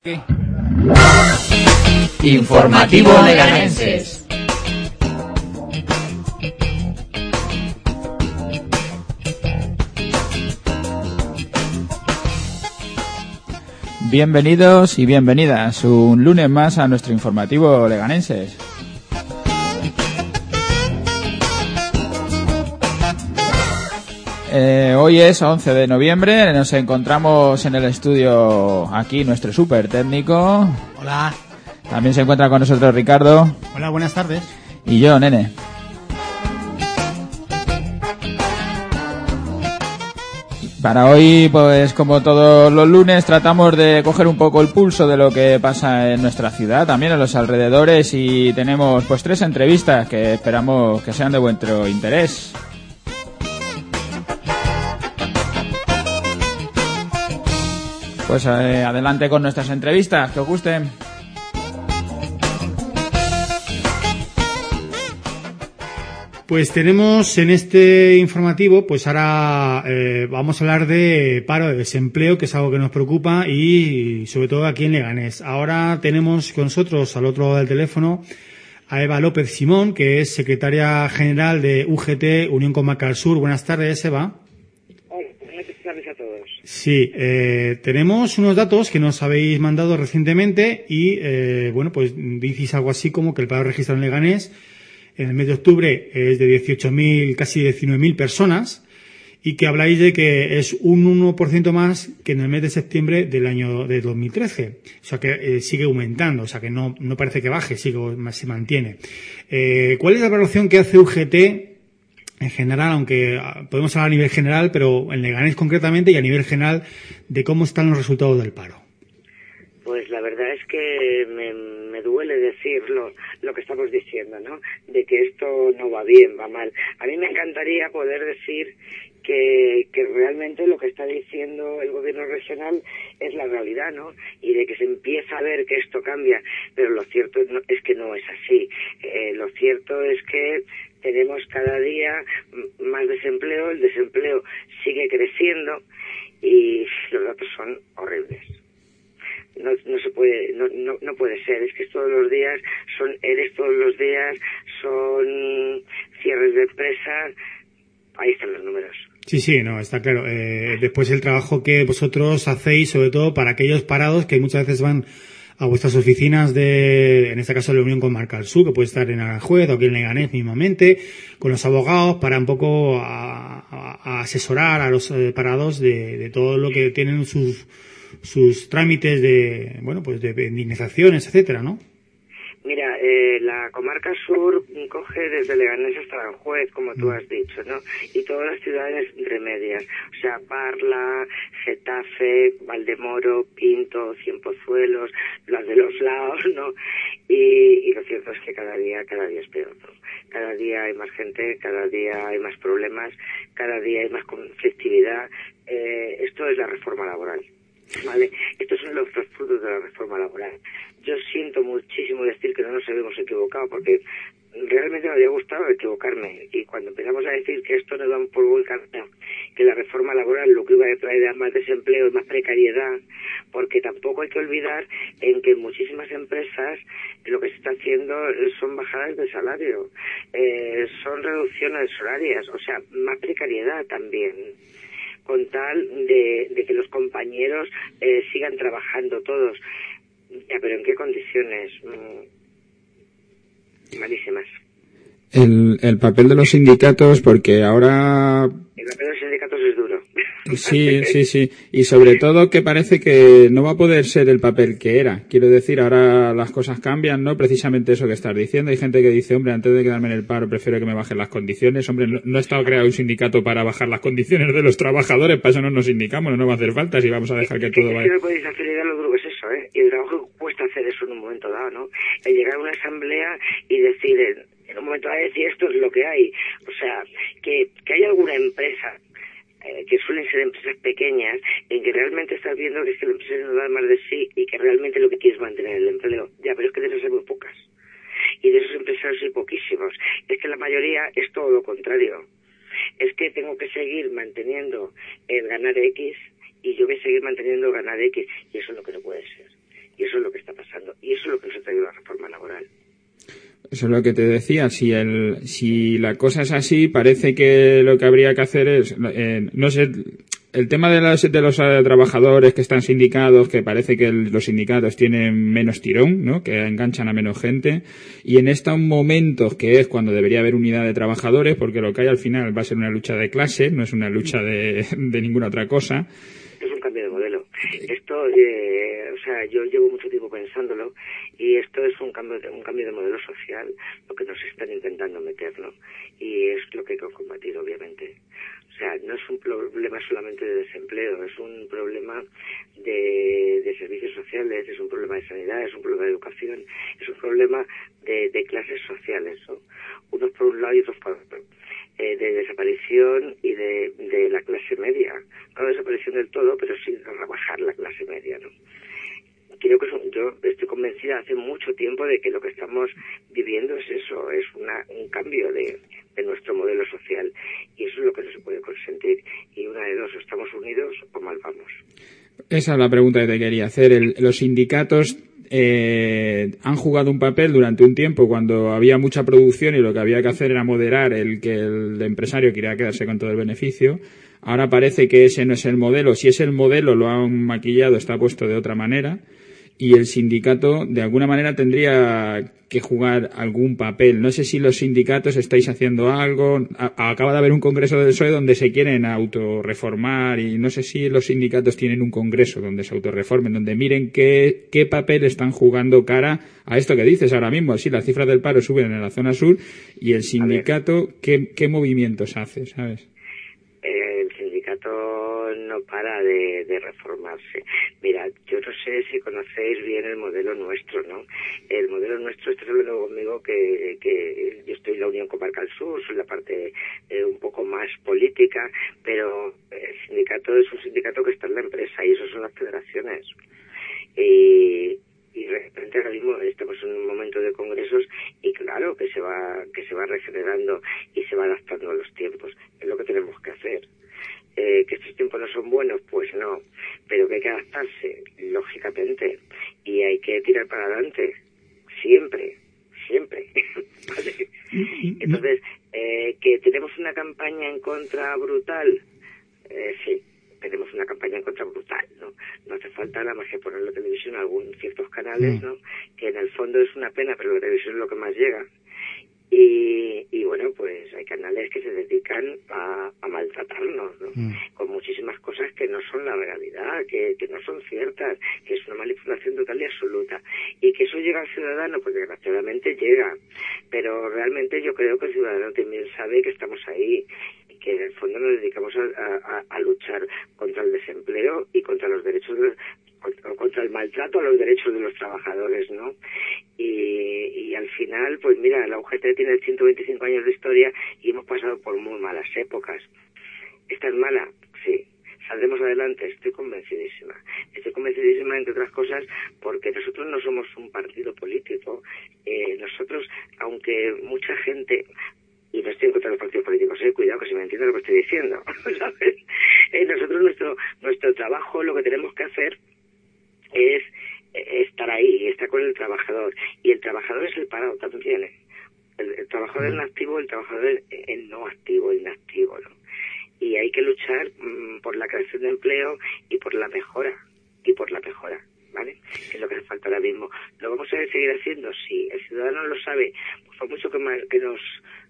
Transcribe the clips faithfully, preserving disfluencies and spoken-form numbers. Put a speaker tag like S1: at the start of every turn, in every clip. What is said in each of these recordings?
S1: Informativo Leganenses.
S2: Bienvenidos y bienvenidas un lunes más a nuestro Informativo Leganenses. Eh, hoy es once de noviembre, nos encontramos en el estudio aquí nuestro súper técnico.
S3: Hola.
S2: También se encuentra con nosotros Ricardo.
S3: Hola, buenas tardes.
S2: Y yo, Nene. Para hoy, pues como todos los lunes, tratamos de coger un poco el pulso de lo que pasa en nuestra ciudad, también en los alrededores, y tenemos pues tres entrevistas que esperamos que sean de vuestro interés. Pues eh, adelante con nuestras entrevistas, que os gusten.
S3: Pues tenemos en este informativo, pues ahora eh, vamos a hablar de paro, de desempleo, que es algo que nos preocupa y sobre todo aquí en Leganés. Ahora tenemos con nosotros al otro lado del teléfono a Eva López Simón, que es secretaria general de U G T, Unión Comarcal del Sur. Buenas tardes, Eva.
S4: Hola, buenas tardes a todos.
S3: Sí, eh, tenemos unos datos que nos habéis mandado recientemente y, eh, bueno, pues dices algo así como que el paro registrado en Leganés en el mes de octubre es de dieciocho mil, casi diecinueve mil personas, y que habláis de que es un uno por ciento más que en el mes de septiembre del año de dos mil trece. O sea que eh, sigue aumentando, o sea que no, no parece que baje, sigue, se mantiene. Eh, ¿Cuál es la evaluación que hace U G T en general, aunque podemos hablar a nivel general, pero en Leganés concretamente y a nivel general, de cómo están los resultados del paro?
S4: Pues la verdad es que me, me duele decir lo, lo que estamos diciendo, ¿no? De que esto no va bien, va mal. A mí me encantaría poder decir que, que realmente lo que está diciendo el gobierno regional es la realidad, ¿no? Y de que se empieza a ver que esto cambia. Pero lo cierto no, es que no es así. Eh, lo cierto es que tenemos cada día más desempleo, el desempleo sigue creciendo y los datos son horribles. No, no se puede, no, no, no puede ser, es que todos los días son eres todos los días, son cierres de empresas, ahí están los números.
S3: Sí, sí, no, está claro. Eh, después el trabajo que vosotros hacéis, sobre todo para aquellos parados que muchas veces van a vuestras oficinas de, en este caso, la Unión Comarcal Sur, que puede estar en Aranjuez o aquí en Leganés mismamente, con los abogados para un poco a, a, a asesorar a los eh, parados de, de todo lo que tienen sus sus trámites de, bueno, pues de indemnizaciones, etcétera, ¿no?
S4: Mira, eh, la Comarca Sur coge desde Leganés hasta Aranjuez, como tú has dicho, ¿no? Y todas las ciudades intermedias, o sea, Parla, Getafe, Valdemoro, Pinto, Cienpozuelos, las de los lados, ¿no? Y, y lo cierto es que cada día, cada día es peor, ¿no? Cada día hay más gente, cada día hay más problemas, cada día hay más conflictividad. Eh, esto es la reforma laboral. Vale, estos son los frutos de la reforma laboral. Yo siento muchísimo decir que no nos habíamos equivocado, porque realmente me había gustado equivocarme, y cuando empezamos a decir que esto no va por buen camino, que la reforma laboral lo que iba a traer era más desempleo y más precariedad, porque tampoco hay que olvidar en que muchísimas empresas lo que se está haciendo son bajadas de salario, eh, son reducciones horarias, o sea, más precariedad también, con tal de, de que los compañeros eh, sigan trabajando todos. Ya, pero ¿en qué condiciones? Mm, malísimas.
S2: El, el papel de los sindicatos, porque ahora...
S4: El papel de los sindicatos es duro.
S2: Sí, sí, sí. Y sobre todo que parece que no va a poder ser el papel que era. Quiero decir, ahora las cosas cambian, ¿no? Precisamente eso que estás diciendo. Hay gente que dice, hombre, antes de quedarme en el paro prefiero que me bajen las condiciones. Hombre, no, no ha estado creado un sindicato para bajar las condiciones de los trabajadores. Para eso no nos sindicamos, no nos va a hacer falta si vamos a dejar que todo vaya.
S4: Es que no podéis hacer idea lo duro que es eso, ¿eh? Y el trabajo que cuesta hacer eso en un momento dado, ¿no? El llegar a una asamblea y decir, en un momento dado decir esto es lo que hay. O sea, que, que hay alguna empresa Eh, que suelen ser empresas pequeñas, en que realmente estás viendo que es que la empresa no da más de sí y que realmente lo que quieres es mantener el empleo. Ya, pero es que de esas hay muy pocas. Y de esos empresarios hay poquísimos. Es que la mayoría es todo lo contrario. Es que tengo que seguir manteniendo el ganar X y yo voy a seguir manteniendo el ganar X. Y eso es lo que no puede ser.
S2: Eso es lo que te decía. Si el, si la cosa es así, parece que lo que habría que hacer es, eh, no sé, el tema de los, de los eh, trabajadores que están sindicados, que parece que el, los sindicatos tienen menos tirón, ¿no? Que enganchan a menos gente. Y en estos momentos, que es cuando debería haber unidad de trabajadores, porque lo que hay al final va a ser una lucha de clase, no es una lucha de, de ninguna otra cosa.
S4: Es un cambio de modelo. Esto, eh, o sea, yo llevo mucho tiempo pensándolo y esto es un cambio de, un cambio de modelo social, lo que nos están intentando meter, ¿no? Y es lo que hay que combatir, obviamente. O sea, no es un problema solamente de desempleo, es un problema de, de servicios sociales, es un problema de sanidad, es un problema de educación, es un problema de, de clases sociales, ¿no? Unos por un lado y otros por otro. Eh, de desaparición y de, de la clase media. No desaparición del todo, pero sí de rebajar la clase media, ¿no? Creo que es un, yo estoy convencida hace mucho tiempo de que lo que estamos viviendo es eso, es una, un cambio de, de nuestro modelo social y eso es lo que no se puede consentir. Y una de dos, estamos unidos o mal vamos.
S2: Esa es la pregunta que te quería hacer. El, los sindicatos eh, han jugado un papel durante un tiempo cuando había mucha producción y lo que había que hacer era moderar el que el empresario quería quedarse con todo el beneficio. Ahora parece que ese no es el modelo. Si es el modelo, lo han maquillado, está puesto de otra manera. Y el sindicato, de alguna manera, tendría que jugar algún papel. No sé si los sindicatos estáis haciendo algo. A- acaba de haber un congreso del P S O E donde se quieren autorreformar y no sé si los sindicatos tienen un congreso donde se autorreformen, donde miren qué, qué papel están jugando cara a esto que dices ahora mismo. Sí, las cifras del paro suben en la zona sur y el sindicato, ¿qué, qué movimientos hace, sabes?
S4: El sindicato no para de, de reformarse. Mira, yo no sé si conocéis bien el modelo nuestro, ¿no? El modelo nuestro, estás hablando conmigo que, que yo estoy en la Unión Comarcal Sur, soy la parte eh, un poco más política, pero el sindicato es un sindicato que está en la empresa y eso son las federaciones. Y, y de repente ahora mismo estamos en un momento de congresos y claro que se va que se va regenerando y se va adaptando a los tiempos. Es lo que tenemos que hacer. Eh, que estos tiempos no son buenos, pues no, pero que hay que adaptarse, lógicamente, y hay que tirar para adelante, siempre, siempre. ¿Vale? Entonces, eh, que tenemos una campaña en contra brutal, eh, sí, tenemos una campaña en contra brutal, ¿no? No hace falta nada más que poner la televisión en algunos ciertos canales, ¿no? Que en el fondo es una pena, pero la televisión es lo que más llega. Y, y bueno, pues hay canales que se dedican a, a maltratarnos, ¿no? Mm. Con muchísimas cosas que no son la realidad, que, que no son ciertas, que es una manipulación total y absoluta. Y que eso llega al ciudadano, pues desgraciadamente llega. Pero realmente yo creo que el ciudadano también sabe que estamos ahí y que en el fondo nos dedicamos a, a, a luchar contra el desempleo y contra los derechos de, contra el maltrato a los derechos de los trabajadores, ¿no? Y, y al final, pues mira, la U G T tiene ciento veinticinco años de historia y hemos pasado por muy malas épocas. ¿Esta es mala? Sí. ¿Saldremos adelante? Estoy convencidísima. Estoy convencidísima, entre otras cosas, porque nosotros no somos un partido político. Eh, nosotros, aunque mucha gente... Y no estoy en contra de los partidos políticos, eh, cuidado que se me entiende lo que estoy diciendo, ¿sabes? Eh, nosotros, nuestro nuestro trabajo, lo que tenemos que hacer es estar ahí, estar con el trabajador. Y el trabajador es el parado también. ¿eh? El, el trabajador es el activo, el trabajador es el no activo, el inactivo, ¿no? Y hay que luchar mmm, por la creación de empleo y por la mejora, y por la mejora, ¿vale? Que es lo que hace falta ahora mismo. ¿Lo vamos a seguir haciendo? Sí. ¿El ciudadano lo sabe? Pues por mucho que, más, que nos,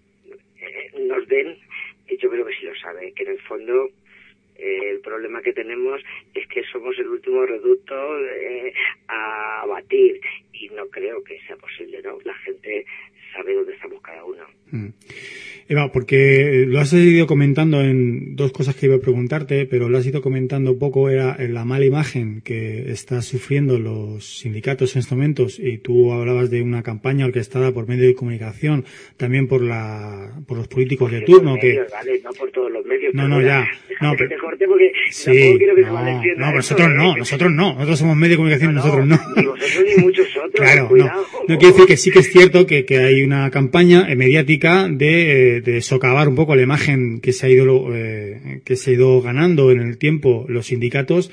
S4: eh, nos den, yo creo que sí lo sabe, que en el fondo... Eh, el problema que tenemos es que somos el último reducto eh, a batir y no creo que sea posible, ¿no? La gente sabe dónde estamos cada uno.
S3: Mm. Eva, porque lo has ido comentando en dos cosas que iba a preguntarte, pero lo has ido comentando poco, era la mala imagen que están sufriendo los sindicatos en estos momentos, y tú hablabas de una campaña orquestada por medios de comunicación, también por la por los políticos
S4: por
S3: de turno.
S4: Medios,
S3: que
S4: vale, no por todos los medios.
S3: No, no, ya. No,
S4: pero...
S3: pero...
S4: corte porque
S3: sí,
S4: quiero que
S3: no,
S4: se malentienda
S3: no, pero
S4: esto,
S3: nosotros
S4: ¿eh?
S3: no, nosotros no, nosotros somos medio de comunicación,
S4: no,
S3: nosotros no.
S4: Ni vosotros ni muchos otros,
S3: claro,
S4: cuidado.
S3: No, no quiero decir que sí que es cierto que, que hay una campaña mediática de, de socavar un poco la imagen que se ha ido eh, que se ha ido ganando en el tiempo los sindicatos,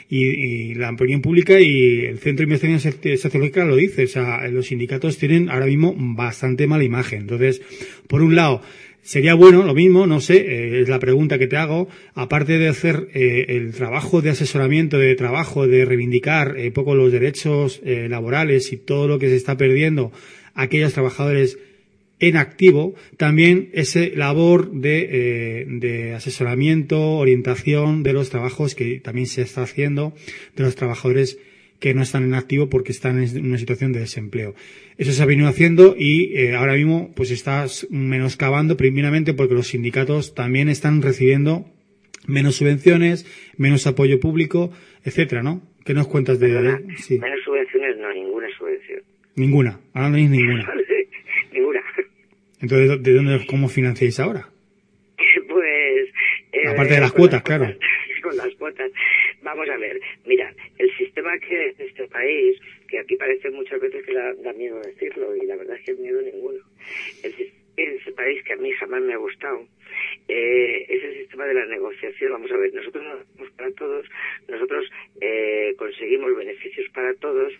S3: y, y la opinión pública y el Centro de Investigación Sociológica lo dice. O sea, los sindicatos tienen ahora mismo bastante mala imagen. Entonces, por un lado, sería bueno, lo mismo, no sé, eh, es la pregunta que te hago, aparte de hacer eh, el trabajo de asesoramiento, de trabajo, de reivindicar un eh, poco los derechos eh, laborales y todo lo que se está perdiendo a aquellos trabajadores en activo, también ese labor de, eh, de asesoramiento, orientación de los trabajos que también se está haciendo de los trabajadores que no están en activo porque están en una situación de desempleo. Eso se ha venido haciendo y eh, ahora mismo pues está menoscabando primeramente porque los sindicatos también están recibiendo menos subvenciones, menos apoyo público, etcétera, ¿no? ¿Qué nos cuentas de,
S4: Perdona,
S3: de sí.
S4: Menos subvenciones, no, ninguna subvención.
S3: Ninguna, ahora no hay ninguna.
S4: Ninguna.
S3: Entonces, ¿de dónde, cómo financiáis ahora?
S4: Pues... Eh,
S3: aparte de las cuotas, claro.
S4: Con las cuotas. Vamos a ver, mira, el sistema que es de este país, que aquí parece muchas veces que da, da miedo decirlo, y la verdad es que es miedo ninguno. El sistema de este país, que a mí jamás me ha gustado, eh, es el sistema de la negociación. Vamos a ver, nosotros no hacemos para todos, nosotros eh, conseguimos beneficios para todos,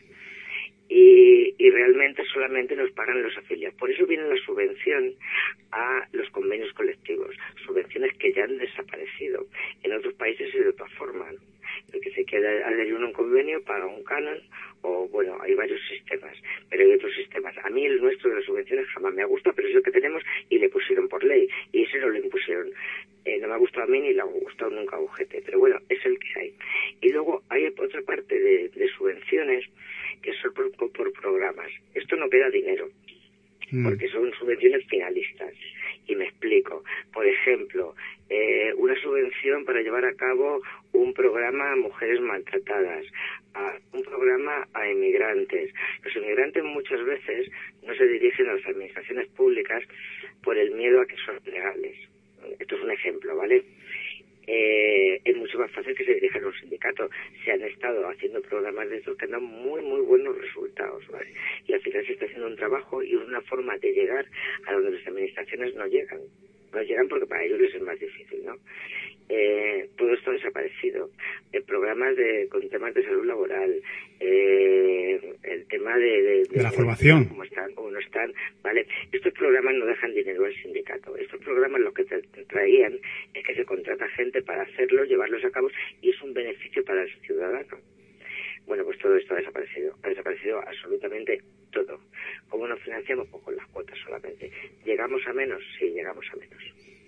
S4: Y, y realmente solamente nos pagan los afiliados. Por eso viene la subvención a los convenios colectivos, subvenciones que ya han desaparecido. En otros países es de otra forma, ¿no? El que se queda adherido a un convenio paga un canon, o bueno, hay varios sistemas, pero hay otros sistemas. A mí el nuestro de las subvenciones jamás me ha gustado, pero es el que tenemos y le pusieron por ley, y ese no lo impusieron. Eh, no me ha gustado a mí ni le ha gustado nunca a U G T, pero bueno, es el que hay. Y luego hay otra parte de, de subvenciones que son por, por, por programas. Esto no queda dinero, mm. porque son subvenciones finalistas. Y me explico. Por ejemplo, eh, una subvención para llevar a cabo un programa a mujeres maltratadas, a un programa a emigrantes. Los emigrantes muchas veces no se dirigen a las administraciones públicas por el miedo a que son legales. Esto es un ejemplo, ¿vale? Eh, es mucho más fácil que se dirijan a un sindicato. Se han estado haciendo programas de estos que dan muy, muy buenos resultados, ¿vale? Y al final se está haciendo un trabajo y una forma de llegar a donde las administraciones no llegan. No llegan porque para ellos les es más difícil, ¿no? Eh, todo esto ha desaparecido. Eh, programas de, con temas de salud laboral, eh, el tema de, de, de,
S3: de la formación.
S4: Cómo están, cómo no están, ¿vale? Estos programas no dejan dinero al sindicato. Estos programas lo que te, te traían es que se contrata gente para hacerlos, llevarlos a cabo, y es un beneficio para el ciudadano. Bueno, pues todo esto ha desaparecido. Ha desaparecido absolutamente todo. ¿Cómo nos financiamos? Pues con las cuotas solamente. ¿Llegamos a menos? Sí, llegamos a menos.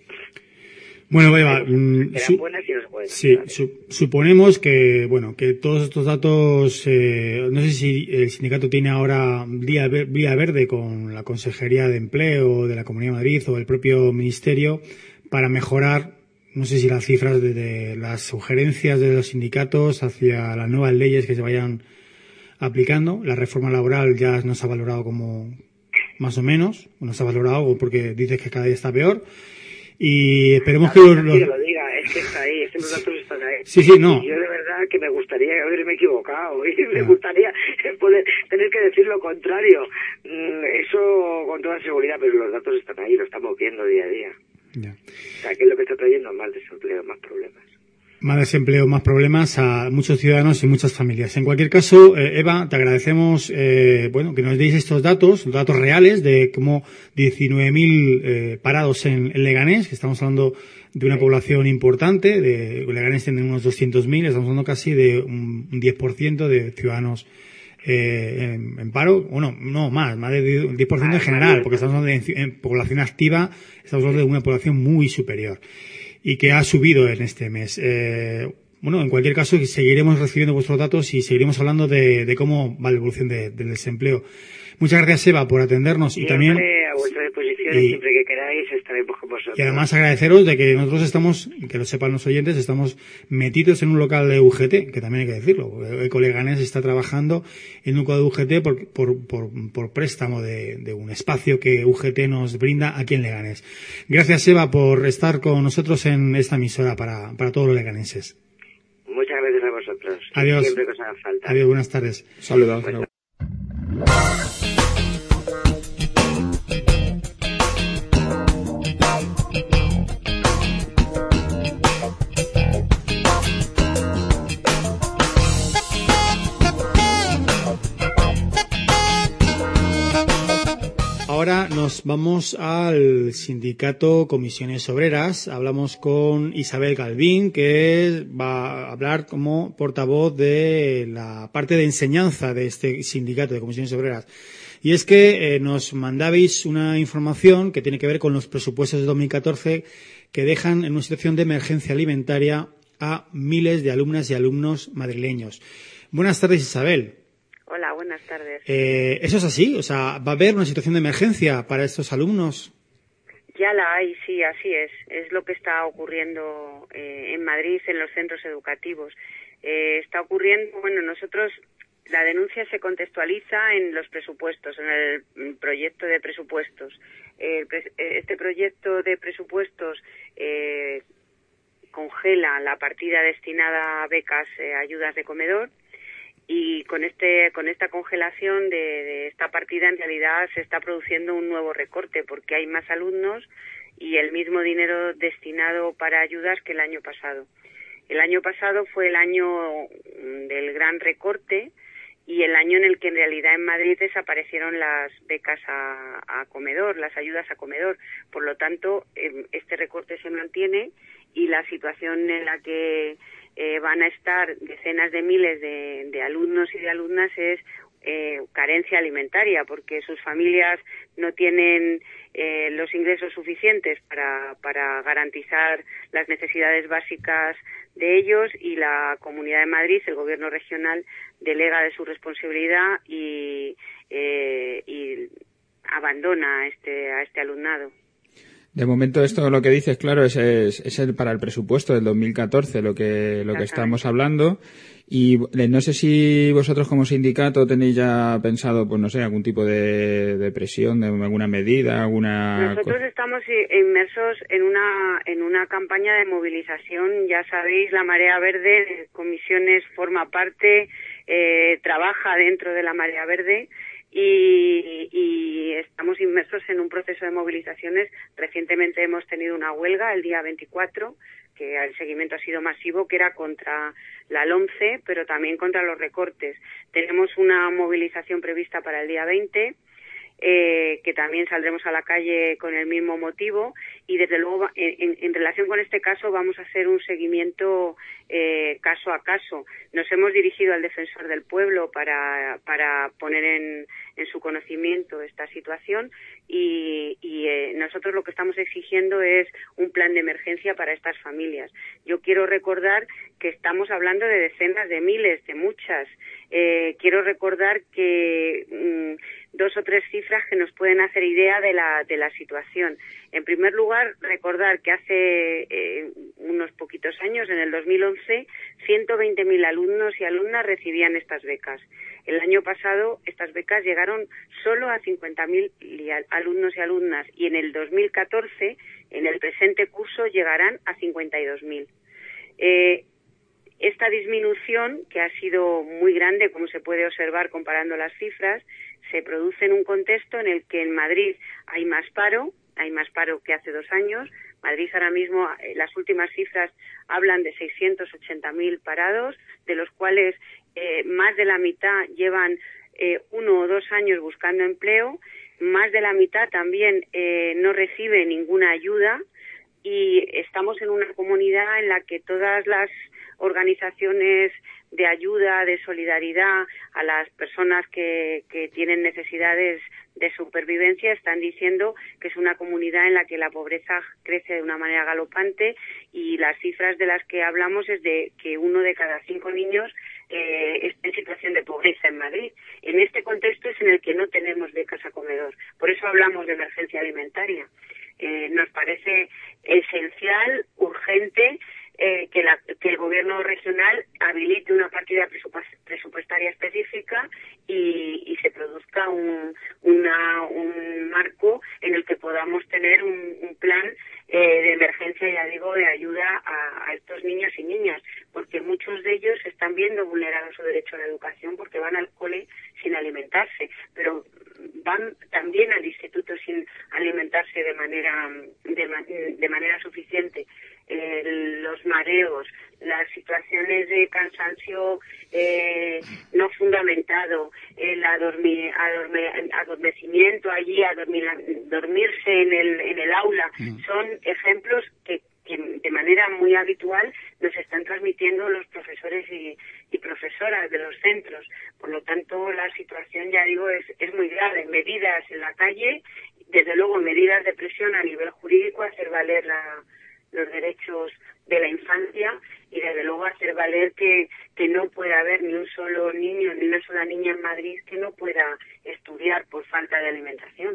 S3: Bueno, Eva,
S4: eran
S3: su,
S4: buenas y no se pueden
S3: sí, su, suponemos que, bueno, que todos estos datos, eh, no sé si el sindicato tiene ahora vía, vía verde con la Consejería de Empleo de la Comunidad de Madrid o el propio Ministerio para mejorar, no sé si las cifras de, de las sugerencias de los sindicatos hacia las nuevas leyes que se vayan aplicando. La reforma laboral ya nos ha valorado como más o menos, nos ha valorado porque dices que cada día está peor. Y esperemos
S4: a
S3: que los,
S4: los... que lo diga, es que está ahí, es que los datos están ahí.
S3: Sí, sí, no.
S4: Y yo de verdad que me gustaría haberme equivocado, y me gustaría poder tener que decir lo contrario. Eso con toda seguridad, pero los datos están ahí, lo estamos viendo día a día.
S3: Ya.
S4: O sea, que es lo que está trayendo más desempleo, más problemas.
S3: Más desempleo, más problemas a muchos ciudadanos y muchas familias. En cualquier caso, eh, Eva, te agradecemos eh, bueno, que nos deis estos datos, los datos reales de como diecinueve mil eh, parados en, en Leganés, que estamos hablando de una población importante. De Leganés tiene unos doscientos mil, estamos hablando casi de un diez por ciento de ciudadanos eh, en, en paro. Bueno, no, más, más de un diez por ciento en general, porque estamos hablando de en población activa, estamos hablando de una población muy superior y que ha subido en este mes. Eh, bueno, en cualquier caso, seguiremos recibiendo vuestros datos y seguiremos hablando de, de cómo va la evolución de, del desempleo. Muchas gracias, Eva, por atendernos.
S4: Siempre
S3: y también
S4: a vuestra disposición,
S3: y,
S4: siempre que queráis estaremos con vosotros.
S3: Y además agradeceros de que nosotros estamos, que lo sepan los oyentes, estamos metidos en un local de U G T, que también hay que decirlo. Ecoleganés está trabajando en un local de U G T por, por, por, por préstamo de, de un espacio que U G T nos brinda aquí en Leganés. Gracias, Eva, por estar con nosotros en esta emisora para, para todos los leganenses.
S4: Muchas gracias a vosotros.
S3: Adiós.
S4: Siempre que os haga falta.
S3: Adiós, buenas tardes.
S2: Saludos.
S4: Bueno.
S3: ahora nos vamos al sindicato Comisiones Obreras. Hablamos con Isabel Galvín, que va a hablar como portavoz de la parte de enseñanza de este sindicato de Comisiones Obreras. Y es que eh, nos mandabais una información que tiene que ver con los presupuestos de dos mil catorce que dejan en una situación de emergencia alimentaria a miles de alumnas y alumnos madrileños. Buenas tardes, Isabel.
S1: Hola, buenas tardes.
S3: Eh, ¿Eso es así? O sea, ¿va a haber una situación de emergencia para estos alumnos?
S1: Ya la hay, sí, así es. Es lo que está ocurriendo eh, en Madrid, en los centros educativos. Eh, está ocurriendo, bueno, nosotros... La denuncia se contextualiza en los presupuestos, en el proyecto de presupuestos. Eh, este proyecto de presupuestos eh, congela la partida destinada a becas, eh, ayudas de comedor, y con este con esta congelación de, de esta partida en realidad se está produciendo un nuevo recorte porque hay más alumnos y el mismo dinero destinado para ayudas que el año pasado. El año pasado fue el año del gran recorte y el año en el que en realidad en Madrid desaparecieron las becas a, a comedor, las ayudas a comedor. Por lo tanto, eh, este recorte se mantiene y la situación en la que eh, van a estar decenas de miles de, de alumnos y de alumnas es eh, carencia alimentaria, porque sus familias no tienen eh, los ingresos suficientes para, para garantizar las necesidades básicas de ellos, y la Comunidad de Madrid, el Gobierno regional, delega de su responsabilidad y, eh, y abandona a este, a este alumnado.
S2: De momento esto lo que dices, claro, es, es, es el para el presupuesto del dos mil catorce lo que lo que estamos hablando. Y no sé si vosotros como sindicato tenéis ya pensado, pues no sé, algún tipo de, de presión, de alguna medida, alguna...
S1: Nosotros co- estamos inmersos en una en una campaña de movilización. Ya sabéis, la Marea Verde, Comisiones forma parte, eh, trabaja dentro de la Marea Verde. Y, y estamos inmersos en un proceso de movilizaciones. Recientemente hemos tenido una huelga el día veinticuatro, que el seguimiento ha sido masivo, que era contra la LOMCE, pero también contra los recortes. Tenemos una movilización prevista para el día veinte, eh, que también saldremos a la calle con el mismo motivo, y desde luego en, en relación con este caso vamos a hacer un seguimiento eh, caso a caso. Nos hemos dirigido al defensor del pueblo para, para poner en, en su conocimiento esta situación, y, y eh, nosotros lo que estamos exigiendo es un plan de emergencia para estas familias. Yo quiero recordar que estamos hablando de decenas de miles, de muchas. Eh, quiero recordar que mmm, dos o tres cifras que nos pueden hacer idea de la de la situación. En primer lugar, recordar que hace eh, unos poquitos años, en el dos mil once, ciento veinte mil alumnos y alumnas recibían estas becas. El año pasado estas becas llegaron solo a cincuenta mil alumnos y alumnas, y en el dos mil catorce, en el presente curso, llegarán a cincuenta y dos mil. Eh, esta disminución, que ha sido muy grande, como se puede observar comparando las cifras, se produce en un contexto en el que en Madrid hay más paro, hay más paro que hace dos años. Madrid ahora mismo, las últimas cifras hablan de seiscientos ochenta mil parados, de los cuales eh, más de la mitad llevan eh, uno o dos años buscando empleo, más de la mitad también eh, no recibe ninguna ayuda, y estamos en una comunidad en la que todas las organizaciones de ayuda, de solidaridad a las personas que, que tienen necesidades de supervivencia están diciendo que es una comunidad en la que la pobreza crece de una manera galopante, y las cifras de las que hablamos es de que uno de cada cinco niños eh, está en situación de pobreza en Madrid. En este contexto es en el que no tenemos becas a comedor. Por eso hablamos de emergencia alimentaria. Eh, nos parece esencial, urgente, Eh, que, la, que el gobierno regional habilite una partida presupuestaria específica y, y se produzca un, una, un marco en el que podamos tener un, un plan eh, de emergencia, ya digo, de ayuda a, a estos niños y niñas, porque muchos de ellos están viendo vulnerado su derecho a la educación porque van al cole sin alimentarse, pero van también al instituto sin alimentarse de manera de, de manera suficiente. Eh, los mareos, las situaciones de cansancio eh, no fundamentado, eh, la adormi, adorme, adormecimiento allí, a dormir, dormirse en el, en el aula. Mm. Son ejemplos que, que de manera muy habitual nos están transmitiendo los profesores y, y profesoras de los centros. Por lo tanto, la situación, ya digo, es, es muy grave. Medidas en la calle, desde luego medidas de presión a nivel jurídico, hacer valer la, los derechos de la infancia y desde luego hacer valer que, que no puede haber ni un solo niño ni una sola niña en Madrid que no pueda estudiar por falta de alimentación.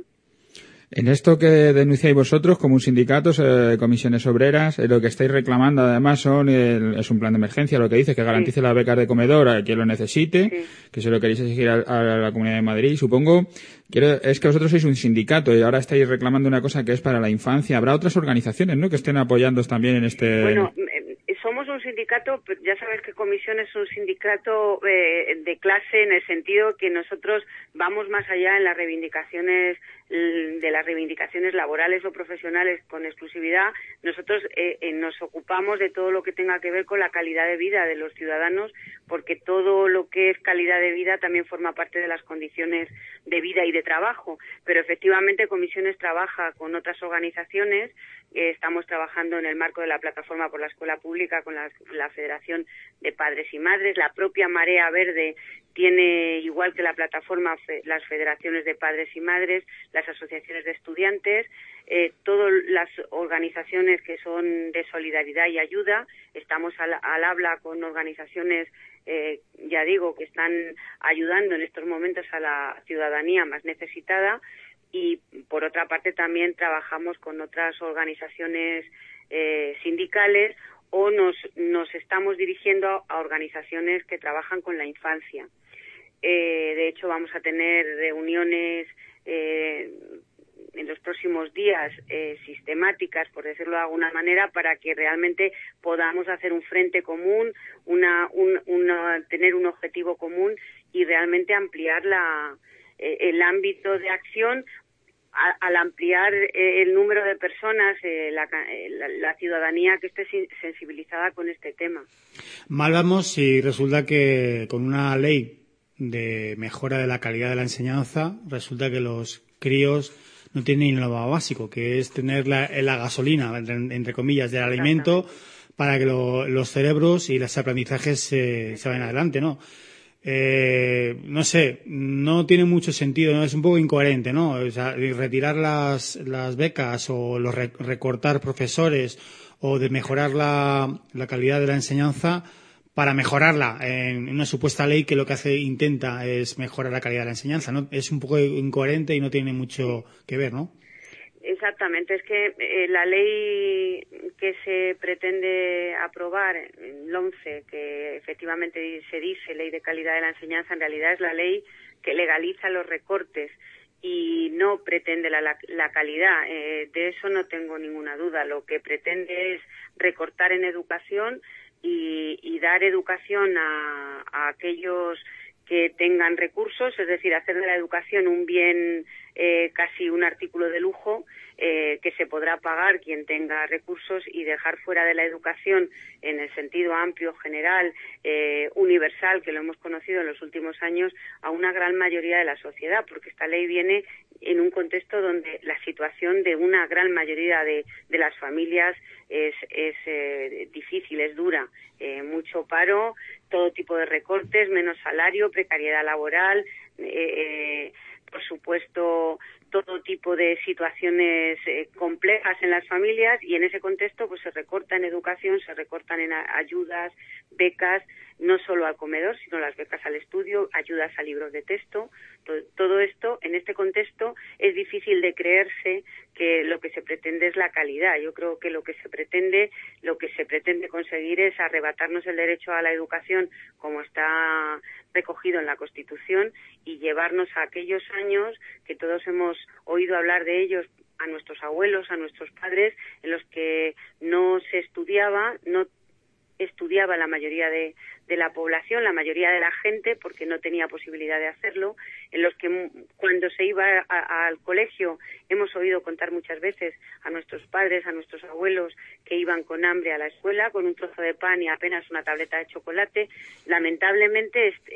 S2: En esto que denunciáis vosotros como un sindicato, eh, comisiones obreras, eh, lo que estáis reclamando además son el, es un plan de emergencia, lo que dice que garantice sí. las becas de comedor a quien lo necesite, sí. que se lo queréis exigir a, a la Comunidad de Madrid. Supongo, quiero, es que vosotros sois un sindicato y ahora estáis reclamando una cosa que es para la infancia. Habrá otras organizaciones, ¿no?, que estén apoyando también en este...
S1: Bueno, somos un sindicato, ya sabes que Comisión es un sindicato eh, de clase en el sentido que nosotros vamos más allá en las reivindicaciones de las reivindicaciones laborales o profesionales con exclusividad. Nosotros eh, eh, nos ocupamos de todo lo que tenga que ver con la calidad de vida de los ciudadanos, porque todo lo que es calidad de vida también forma parte de las condiciones de vida y de trabajo. Pero efectivamente Comisiones trabaja con otras organizaciones. Eh, estamos trabajando en el marco de la Plataforma por la Escuela Pública con la, la Federación de Padres y Madres. La propia Marea Verde tiene, igual que la plataforma, fe, las federaciones de padres y madres, las asociaciones de estudiantes, eh, todas las organizaciones que son de solidaridad y ayuda. Estamos al, al habla con organizaciones, eh, ya digo, que están ayudando en estos momentos a la ciudadanía más necesitada. Y, por otra parte, también trabajamos con otras organizaciones eh, sindicales o nos, nos estamos dirigiendo a organizaciones que trabajan con la infancia. Eh, de hecho, vamos a tener reuniones eh, en los próximos días eh, sistemáticas, por decirlo de alguna manera, para que realmente podamos hacer un frente común, una, un, una, tener un objetivo común y realmente ampliar la, eh, el ámbito de acción. Al ampliar el número de personas, eh, la, la, la ciudadanía que esté sensibilizada con este tema.
S3: Mal vamos si resulta que con una ley de mejora de la calidad de la enseñanza, resulta que los críos no tienen ni lo básico, que es tener la, la gasolina, entre, entre comillas, del alimento para que lo, los cerebros y los aprendizajes se, se vayan adelante, ¿no? Eh, no sé, no tiene mucho sentido, ¿no? Es un poco incoherente, ¿no? O sea, retirar las, las becas o los re, recortar profesores o de mejorar la, la calidad de la enseñanza para mejorarla en una supuesta ley que lo que hace intenta es mejorar la calidad de la enseñanza, ¿no? Es un poco incoherente y no tiene mucho que ver, ¿no?
S1: Exactamente, es que eh, la ley que se pretende aprobar, el once, que efectivamente se dice Ley de Calidad de la Enseñanza, en realidad es la ley que legaliza los recortes y no pretende la, la, la calidad. Eh, de eso no tengo ninguna duda. Lo que pretende es recortar en educación y, y dar educación a, a aquellos que tengan recursos, es decir, hacer de la educación un bien, eh, casi un artículo de lujo, eh, que se podrá pagar quien tenga recursos, y dejar fuera de la educación, en el sentido amplio, general, eh, universal, que lo hemos conocido en los últimos años, a una gran mayoría de la sociedad, porque esta ley viene en un contexto donde la situación de una gran mayoría de, de las familias es, es eh, difícil, es dura, eh, mucho paro, todo tipo de recortes, menos salario, precariedad laboral, eh, por supuesto todo tipo de situaciones eh, complejas en las familias, y en ese contexto pues se recorta en educación, se recortan en a- ayudas, becas, no solo al comedor, sino las becas al estudio, ayudas a libros de texto. Todo, todo esto, en este contexto, es difícil de creerse que lo que se pretende es la calidad. Yo creo que lo que se pretende, lo que se pretende conseguir es arrebatarnos el derecho a la educación, como está recogido en la Constitución, y llevarnos a aquellos años que todos hemos oído hablar de ellos, a nuestros abuelos, a nuestros padres, en los que no se estudiaba, no estudiaba la mayoría de, de la población, la mayoría de la gente, porque no tenía posibilidad de hacerlo, en los que cuando se iba a, a, al colegio hemos oído contar muchas veces a nuestros padres, a nuestros abuelos, que iban con hambre a la escuela, con un trozo de pan y apenas una tableta de chocolate. Lamentablemente es, es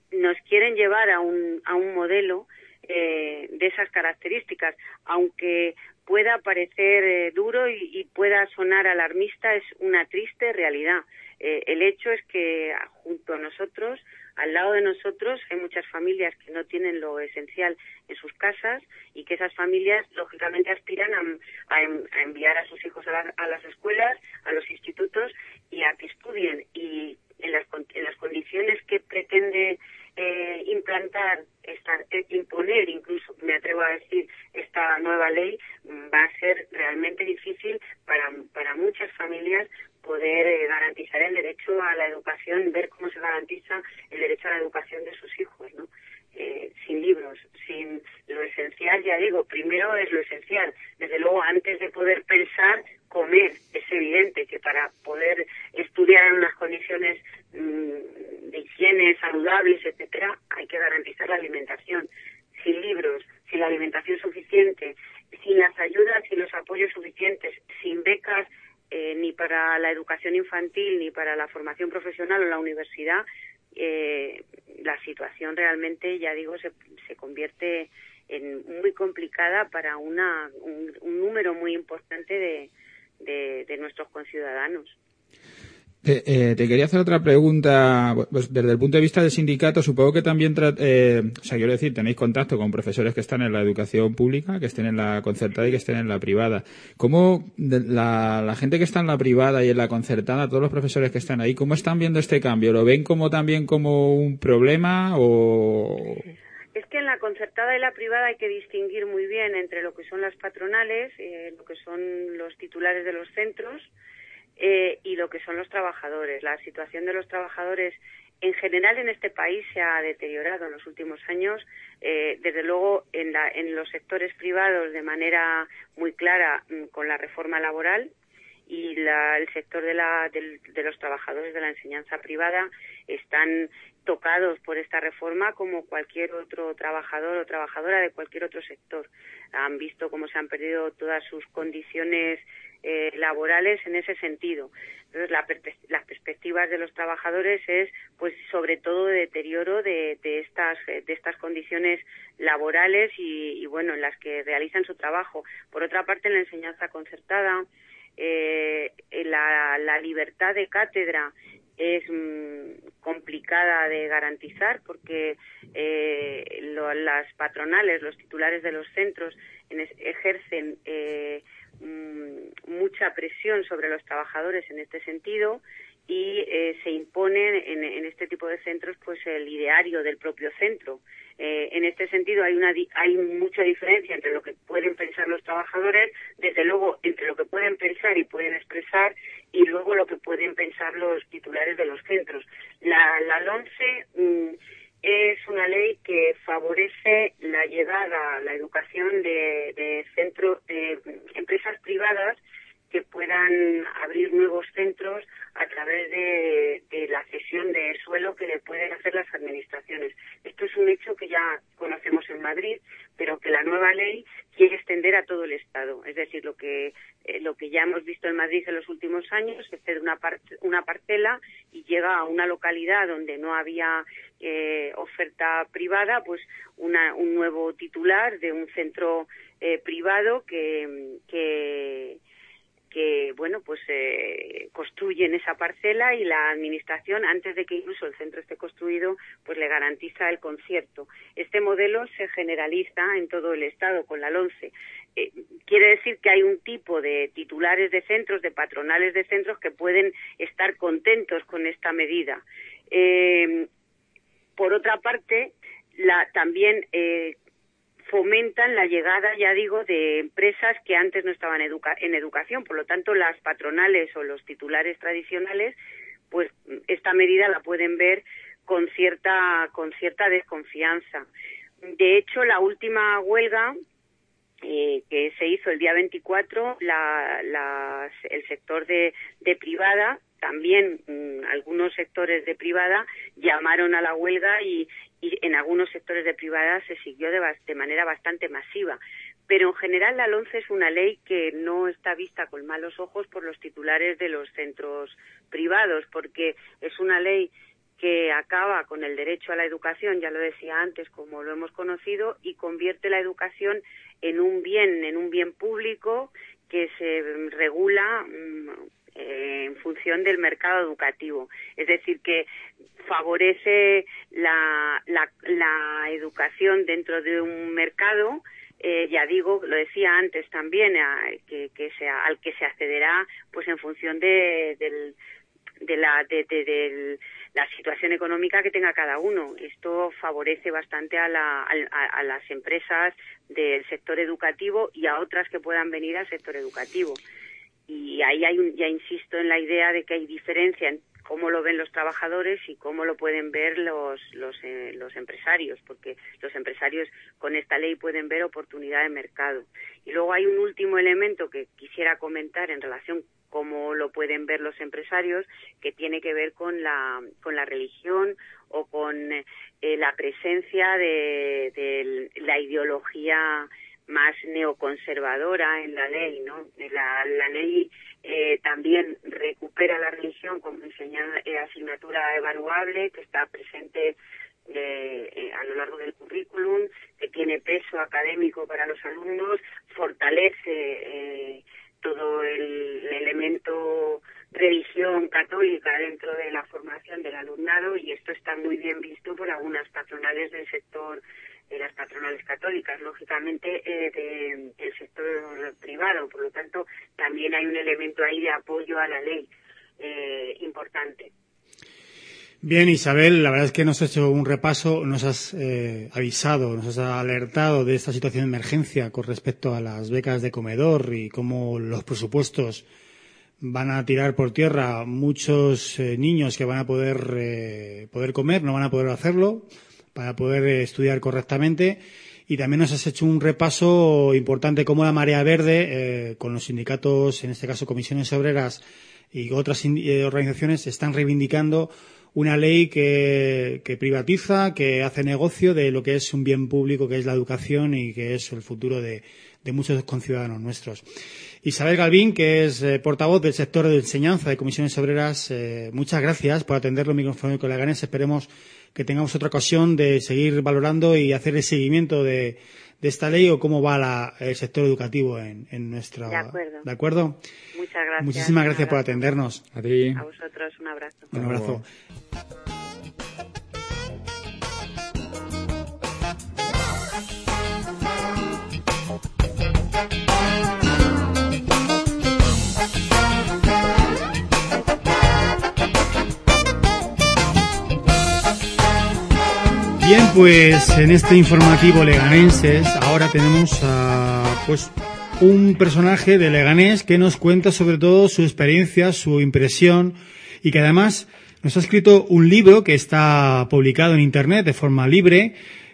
S1: nos quieren llevar a un, a un modelo eh, de esas características, aunque pueda parecer eh, duro y, y pueda sonar alarmista, es una triste realidad. Eh, el hecho es que junto a nosotros, al lado de nosotros, hay muchas familias que no tienen lo esencial en sus casas y que esas familias, lógicamente, aspiran a, a, a enviar a sus hijos a, la, a las escuelas, a los institutos y a que estudien. Y en las, en las condiciones que pretende eh, implantar, esta, eh, imponer, incluso me atrevo a decir, esta nueva ley, va a ser realmente difícil para, para muchas familias poder eh, garantizar el derecho a la educación, ver cómo se garantiza el derecho a la educación de sus hijos, ¿no? Eh, sin libros, sin lo esencial, ya digo, primero es lo esencial. Desde luego, antes de poder pensar, comer. Es evidente que para poder estudiar en unas condiciones mmm, de higiene, saludables, etcétera, hay que garantizar la alimentación. Sin libros, sin la alimentación suficiente, sin las ayudas y los apoyos suficientes, sin becas, Eh, ni para la educación infantil, ni para la formación profesional o la universidad, eh, la situación realmente, ya digo, se, se convierte en muy complicada para una, un, un número muy importante de, de, de nuestros conciudadanos.
S2: Te, eh, te quería hacer otra pregunta, pues desde el punto de vista del sindicato, supongo que también, eh, o sea, quiero decir, tenéis contacto con profesores que están en la educación pública, que estén en la concertada y que estén en la privada. ¿Cómo la, la gente que está en la privada y en la concertada, todos los profesores que están ahí, cómo están viendo este cambio? ¿Lo ven como también como un problema o...?
S1: Es que en la concertada y la privada hay que distinguir muy bien entre lo que son las patronales, eh, lo que son los titulares de los centros, Eh, y lo que son los trabajadores. La situación de los trabajadores en general en este país se ha deteriorado en los últimos años, eh, desde luego en, la, en los sectores privados de manera muy clara con la reforma laboral, y la, el sector de, la, de, de los trabajadores de la enseñanza privada están tocados por esta reforma como cualquier otro trabajador o trabajadora de cualquier otro sector. Han visto cómo se han perdido todas sus condiciones eh, laborales en ese sentido. Entonces, la perspe las perspectivas de los trabajadores es, pues, sobre todo de deterioro de, de estas de estas condiciones laborales y, y, bueno, en las que realizan su trabajo. Por otra parte, en la enseñanza concertada, eh, la, la libertad de cátedra es mmm, complicada de garantizar porque eh, lo, las patronales, los titulares de los centros en es, ejercen eh, mmm, mucha presión sobre los trabajadores en este sentido y eh, se impone en, en este tipo de centros pues el ideario del propio centro. Eh, en este sentido hay una hay mucha diferencia entre lo que pueden pensar los trabajadores, desde luego entre lo que pueden pensar y pueden expresar, y luego lo que pueden pensar los titulares de los centros. La, la LOMCE mmm, es una ley que favorece la llegada a la educación de, de centros, de empresas privadas que puedan abrir nuevos centros a través de, de la cesión de suelo que le pueden hacer las administraciones. Esto es un hecho que ya conocemos en Madrid, pero que la nueva ley quiere extender a todo el Estado. Es decir, lo que eh, lo que ya hemos visto en Madrid en los últimos años, se cede una, par una parcela y llega a una localidad donde no había eh, oferta privada, pues una, un nuevo titular de un centro eh, privado que... que que, bueno, pues eh, construyen esa parcela y la administración, antes de que incluso el centro esté construido, pues le garantiza el concierto. Este modelo se generaliza en todo el Estado con la LOMCE. Eh, quiere decir que hay un tipo de titulares de centros, de patronales de centros, que pueden estar contentos con esta medida. Eh, por otra parte, la, también... Eh, fomentan la llegada, ya digo, de empresas que antes no estaban educa en educación. Por lo tanto, las patronales o los titulares tradicionales, pues esta medida la pueden ver con cierta, con cierta desconfianza. De hecho, la última huelga eh, que se hizo el día veinticuatro, la, la, el sector de, de privada, también mmm, algunos sectores de privada llamaron a la huelga y, y en algunos sectores de privada se siguió de, de manera bastante masiva. Pero en general la LOMCE es una ley que no está vista con malos ojos por los titulares de los centros privados, porque es una ley que acaba con el derecho a la educación, ya lo decía antes, como lo hemos conocido, y convierte la educación en un bien, en un bien público que se regula eh, en función del mercado educativo. Es decir, que favorece la, la, la educación dentro de un mercado, eh, ya digo, lo decía antes también, a, que, que sea, al que se accederá pues en función de, del, de la de, de, de la situación económica que tenga cada uno. Esto favorece bastante a, la, a, a las empresas del sector educativo y a otras que puedan venir al sector educativo. Y ahí hay un, ya insisto en la idea de que hay diferencia en cómo lo ven los trabajadores y cómo lo pueden ver los los, eh, los empresarios, porque los empresarios con esta ley pueden ver oportunidad de mercado. Y luego hay un último elemento que quisiera comentar en relación cómo lo pueden ver los empresarios, que tiene que ver con la con la religión o con eh, la presencia de, de la ideología más neoconservadora en la ley, ¿no? La, la ley eh, también recupera la religión como enseñanza, eh, asignatura evaluable que está presente eh, eh, a lo largo del currículum, que tiene peso académico para los alumnos, fortalece eh, todo el, el elemento religión católica dentro de la formación del alumnado, y esto está muy bien visto por algunas patronales del sector, de las patronales católicas, lógicamente eh, de, del sector privado. Por lo tanto, también hay un elemento ahí de apoyo a la ley eh, importante.
S3: Bien, Isabel, la verdad es que nos has hecho un repaso, nos has eh, avisado, nos has alertado de esta situación de emergencia con respecto a las becas de comedor y cómo los presupuestos van a tirar por tierra muchos eh, niños que van a poder eh, poder comer, no van a poder hacerlo para poder eh, estudiar correctamente. Y también nos has hecho un repaso importante cómo la Marea Verde, eh, con los sindicatos, en este caso comisiones obreras y otras eh, organizaciones, están reivindicando una ley que, que privatiza, que hace negocio de lo que es un bien público, que es la educación y que es el futuro de, de muchos conciudadanos nuestros. Isabel Galvín, que es eh, portavoz del sector de enseñanza de comisiones obreras, eh, muchas gracias por atender los micrófonos de Leganés. Esperemos que tengamos otra ocasión de seguir valorando y hacer el seguimiento de, de esta ley o cómo va la, el sector educativo en, en nuestra...
S1: De acuerdo.
S3: ¿De acuerdo?
S1: Muchas gracias.
S3: Muchísimas gracias por atendernos.
S2: A ti.
S1: A vosotros, un abrazo.
S3: Un abrazo. Bien, pues en este informativo leganenses ahora tenemos a pues un personaje de Leganés que nos cuenta sobre todo su experiencia, su impresión, y que además nos ha escrito un libro que está publicado en internet de forma libre,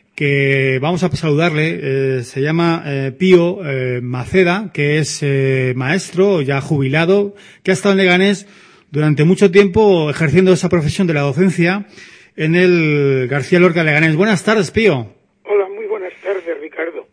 S3: que vamos a saludarle. Eh, se llama eh, Pío eh, Maceda, que es eh, maestro ya jubilado, que ha estado en Leganés durante mucho tiempo ejerciendo esa profesión de la docencia en el García Lorca Leganés. Buenas tardes, Pío.
S5: Hola, muy buenas tardes, Ricardo.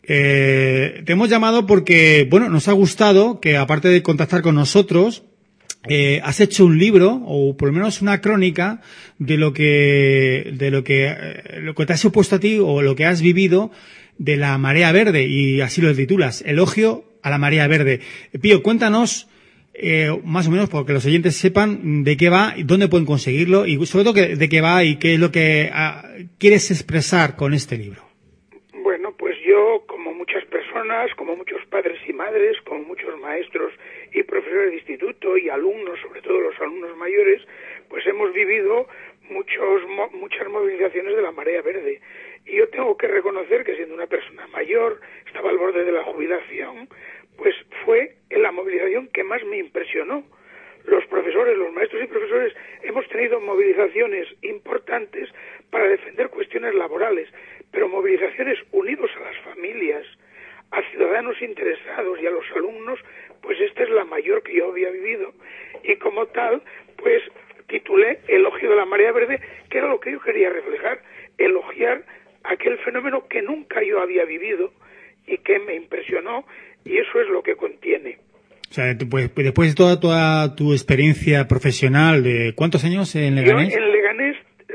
S3: Eh, te hemos llamado porque, bueno, nos ha gustado que, aparte de contactar con nosotros, eh, has hecho un libro, o por lo menos una crónica, de lo que, de lo que, eh, lo que te ha supuesto a ti, o lo que has vivido de la Marea Verde, y así lo titulas, Elogio a la Marea Verde. Eh, Pío, cuéntanos, Eh, más o menos, porque los oyentes sepan de qué va y dónde pueden conseguirlo, y sobre todo que, de qué va y qué es lo que ah, quieres expresar con este libro.
S5: Bueno, pues yo, como muchas personas, como muchos padres y madres, como muchos maestros y profesores de instituto y alumnos, sobre todo los alumnos mayores, pues hemos vivido muchos muchas movilizaciones de la Marea Verde. Y yo tengo que reconocer que, siendo una persona mayor, estaba al borde de la jubilación, pues fue en la movilización que más me impresionó. Los profesores, los maestros y profesores hemos tenido movilizaciones importantes para defender cuestiones laborales, pero movilizaciones unidos a las familias, a ciudadanos interesados y a los alumnos, pues esta es la mayor que yo había vivido. Y como tal, pues titulé Elogio de la Marea Verde, que era lo que yo quería reflejar, elogiar aquel fenómeno que nunca yo había vivido y que me impresionó. Y eso es lo que contiene.
S3: O sea, pues, después de toda, toda tu experiencia profesional, ¿de cuántos años en Leganés?
S5: Yo en Leganés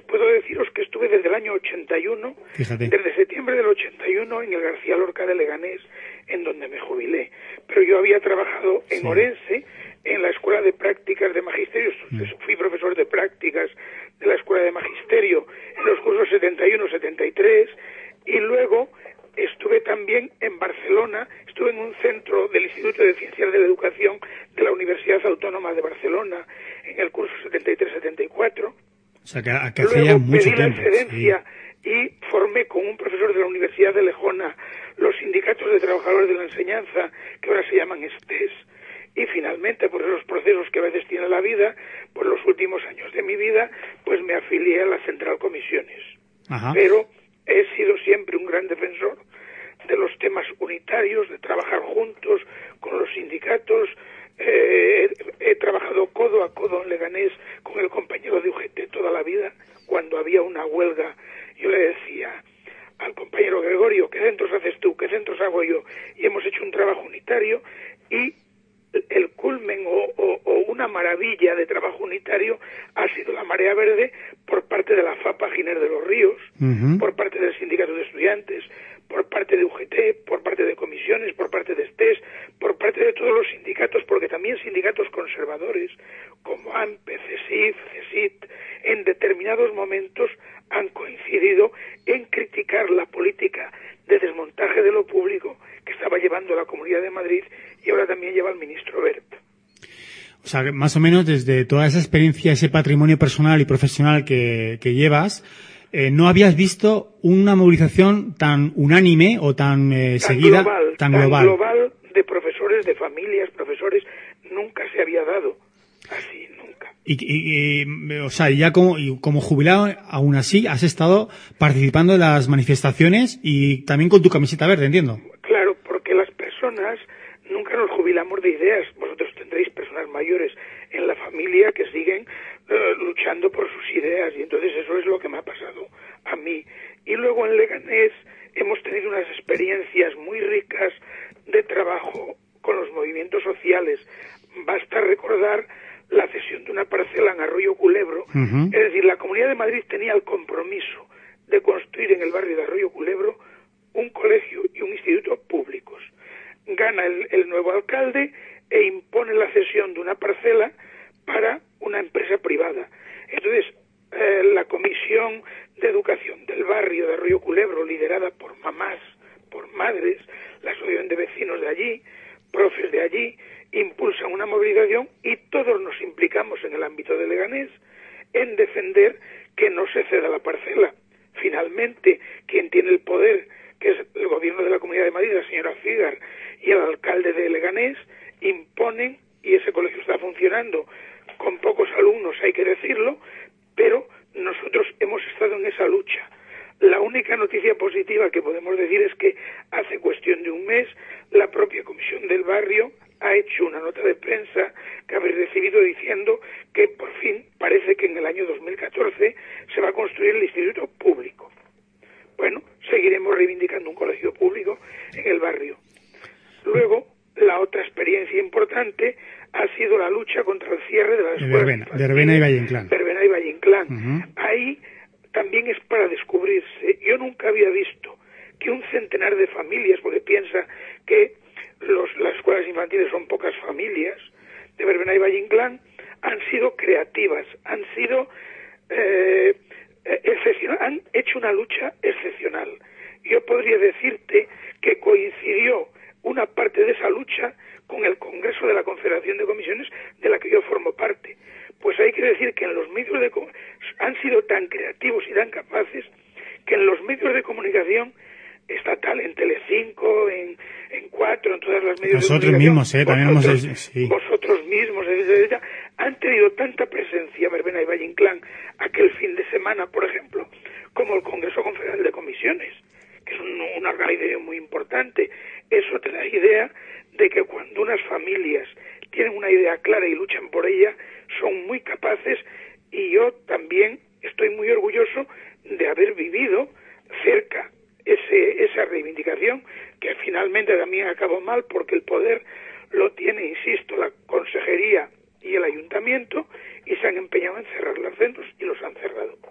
S5: puedo deciros que estuve desde el año ochenta y uno,
S3: Fíjate.
S5: desde septiembre del ochenta y uno en el García Lorca de Leganés, en donde me jubilé. Pero yo había trabajado en
S3: Sí.
S5: Orense, en la Escuela de Prácticas de Magisterio,
S3: Mm.
S5: fui profesor de prácticas de la Escuela de Magisterio en los cursos setenta y uno setenta y tres, y luego estuve también en Barcelona, estuve en un centro del Instituto de Ciencias de la Educación de la Universidad Autónoma de Barcelona, en el curso setenta y tres setenta y cuatro.
S3: O sea, que, que hace ya
S5: Luego
S3: mucho
S5: pedí la
S3: tiempo.
S5: excedencia
S3: Sí.
S5: y formé con un profesor de la Universidad de Lejona los sindicatos de trabajadores de la enseñanza, que ahora se llaman STES. Y finalmente, por esos procesos que a veces tiene la vida, por los últimos años de mi vida, pues me afilié a la Central Comisiones.
S3: Ajá.
S5: Pero he sido siempre un gran defensor de los temas unitarios, de trabajar juntos con los sindicatos. Eh, he, he trabajado codo a codo en Leganés con el compañero de U G T toda la vida. Cuando había una huelga, yo le decía al compañero Gregorio, ¿qué centros haces tú? ¿Qué centros hago yo? Y hemos hecho un trabajo unitario, y el culmen o, o, o una maravilla de trabajo unitario ha sido la Marea Verde por parte de la FAPA Giner de los Ríos,
S3: Uh-huh.
S5: por parte del Sindicato de Estudiantes, por parte de U G T, por parte de comisiones, por parte de STES, por parte de todos los sindicatos, porque también sindicatos conservadores como AMPE, CESIF, CESIT, en determinados momentos han coincidido en criticar la política de desmontaje de lo público que estaba llevando la Comunidad de Madrid y ahora también lleva el ministro Wert.
S3: O sea, que más o menos desde toda esa experiencia, ese patrimonio personal y profesional que, que llevas, eh, no habías visto una movilización tan unánime o tan, eh,
S5: Tan
S3: seguida,
S5: global,
S3: tan
S5: tan
S3: global.
S5: global de profesores, de familias, profesores, nunca se había dado así, nunca.
S3: Y, y, y, o sea, ya como, y como jubilado, aún así, has estado participando en las manifestaciones y también con tu camiseta verde, entiendo.
S5: Claro, porque las personas nunca nos jubilamos de ideas. Vosotros tendréis personas mayores en la familia que siguen eh, luchando por sus ideas, y entonces eso es lo que me ha pasado a mí. Y luego en Leganés hemos tenido unas experiencias muy ricas de trabajo con los movimientos sociales. Basta recordar la cesión de una parcela en Arroyo Culebro.
S3: Uh-huh.
S5: Es decir, la Comunidad de Madrid tenía el compromiso de construir en el barrio de Arroyo Culebro un colegio y un instituto públicos. Gana el, el nuevo alcalde e impone la cesión de una parcela para una empresa privada. Entonces, eh, la Comisión de Educación del barrio de Arroyo Culebro, liderada por mamás, por madres, la asociación de vecinos de allí, profes de allí, impulsan una movilización y todos nos implicamos en el ámbito de Leganés en defender que no se ceda la parcela. Finalmente, quien tiene el poder, que es el gobierno de la Comunidad de Madrid, la señora Figar, y el alcalde de Leganés, imponen, y ese colegio está funcionando con pocos alumnos, hay que decirlo, pero nosotros hemos estado en esa lucha. La única noticia positiva que podemos decir es que hace cuestión de un mes la propia Comisión del Barrio ha hecho una nota de prensa que habéis recibido diciendo que por fin parece que en el año dos mil catorce se va a construir el instituto público. Bueno, seguiremos reivindicando un colegio público en el barrio. Luego, la otra experiencia importante ha sido la lucha contra el cierre de las
S3: De
S5: escuelas
S3: Verbena, de Verbena y Valle Inclán.
S5: Verbena y Valle Inclán.
S3: Uh-huh.
S5: Ahí también es para descubrirse. Yo nunca había visto que un centenar de familias, porque piensa que los, las escuelas infantiles son pocas familias, de Verbena y Valle Inclán, han sido creativas, han sido eh, excepcional, han hecho una lucha excepcional. Yo podría decirte que coincidió una parte de esa lucha con el Congreso de la Confederación de Comisiones, de la que yo formo parte. Pues hay que decir que en los medios de han sido tan creativos y tan capaces que en los medios de comunicación estatal, en Telecinco, en, en Cuatro, en todas las medios
S3: Nosotros
S5: de comunicación,
S3: mismos, eh, también
S5: vosotros,
S3: hemos, sí.
S5: vosotros mismos, etcétera, han tenido tanta presencia Verbena y Valle Inclán aquel fin de semana, por ejemplo, como el Congreso Confederal de Comisiones, que es un, una organización muy importante. Eso te da idea de que cuando unas familias tienen una idea clara y luchan por ella, son muy capaces, y yo también estoy muy orgulloso de haber vivido cerca ese, esa reivindicación, que finalmente también acabó mal porque el poder lo tiene, insisto, la consejería y el ayuntamiento, y se han empeñado en cerrar los centros y los han cerrado.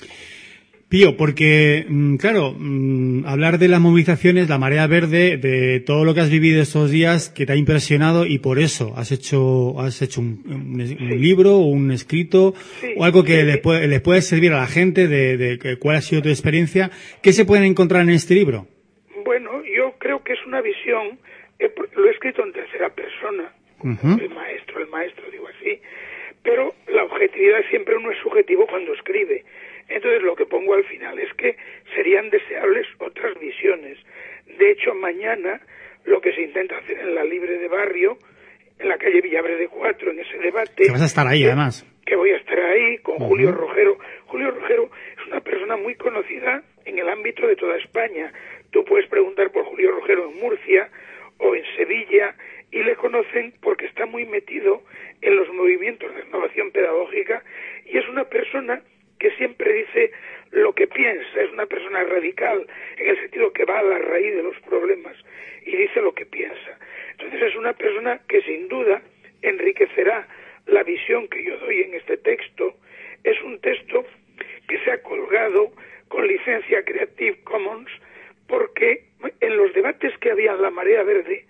S3: Pío, porque, claro, hablar de las movilizaciones, la marea verde, de todo lo que has vivido estos días que te ha impresionado y por eso has hecho has hecho un, un,
S5: sí.
S3: un libro, un escrito
S5: sí,
S3: o algo que
S5: sí.
S3: les puede, les puede servir a la gente de, de, de cuál ha sido tu experiencia. ¿Qué se pueden encontrar en este libro?
S5: Bueno, yo creo que es una visión, eh, lo he escrito en tercera persona, uh-huh. el maestro, el maestro, digo así, pero la objetividad siempre uno es subjetivo cuando escribe. Entonces lo que pongo al final es que serían deseables otras visiones. De hecho, mañana lo que se intenta hacer en la Libre de Barrio, en la calle Villaverde cuatro, en ese debate...
S3: Que vas a estar ahí,
S5: que,
S3: además.
S5: Que voy a estar ahí con uh-huh. Julio Rogero. Julio Rogero es una persona muy conocida en el ámbito de toda España. Tú puedes preguntar por Julio Rogero en Murcia o en Sevilla y le conocen porque está muy metido en los movimientos de renovación pedagógica y es una persona que siempre dice lo que piensa, es una persona radical, en el sentido que va a la raíz de los problemas y dice lo que piensa. Entonces es una persona que sin duda enriquecerá la visión que yo doy en este texto. Es un texto que se ha colgado con licencia Creative Commons porque en los debates que había en la Marea Verde,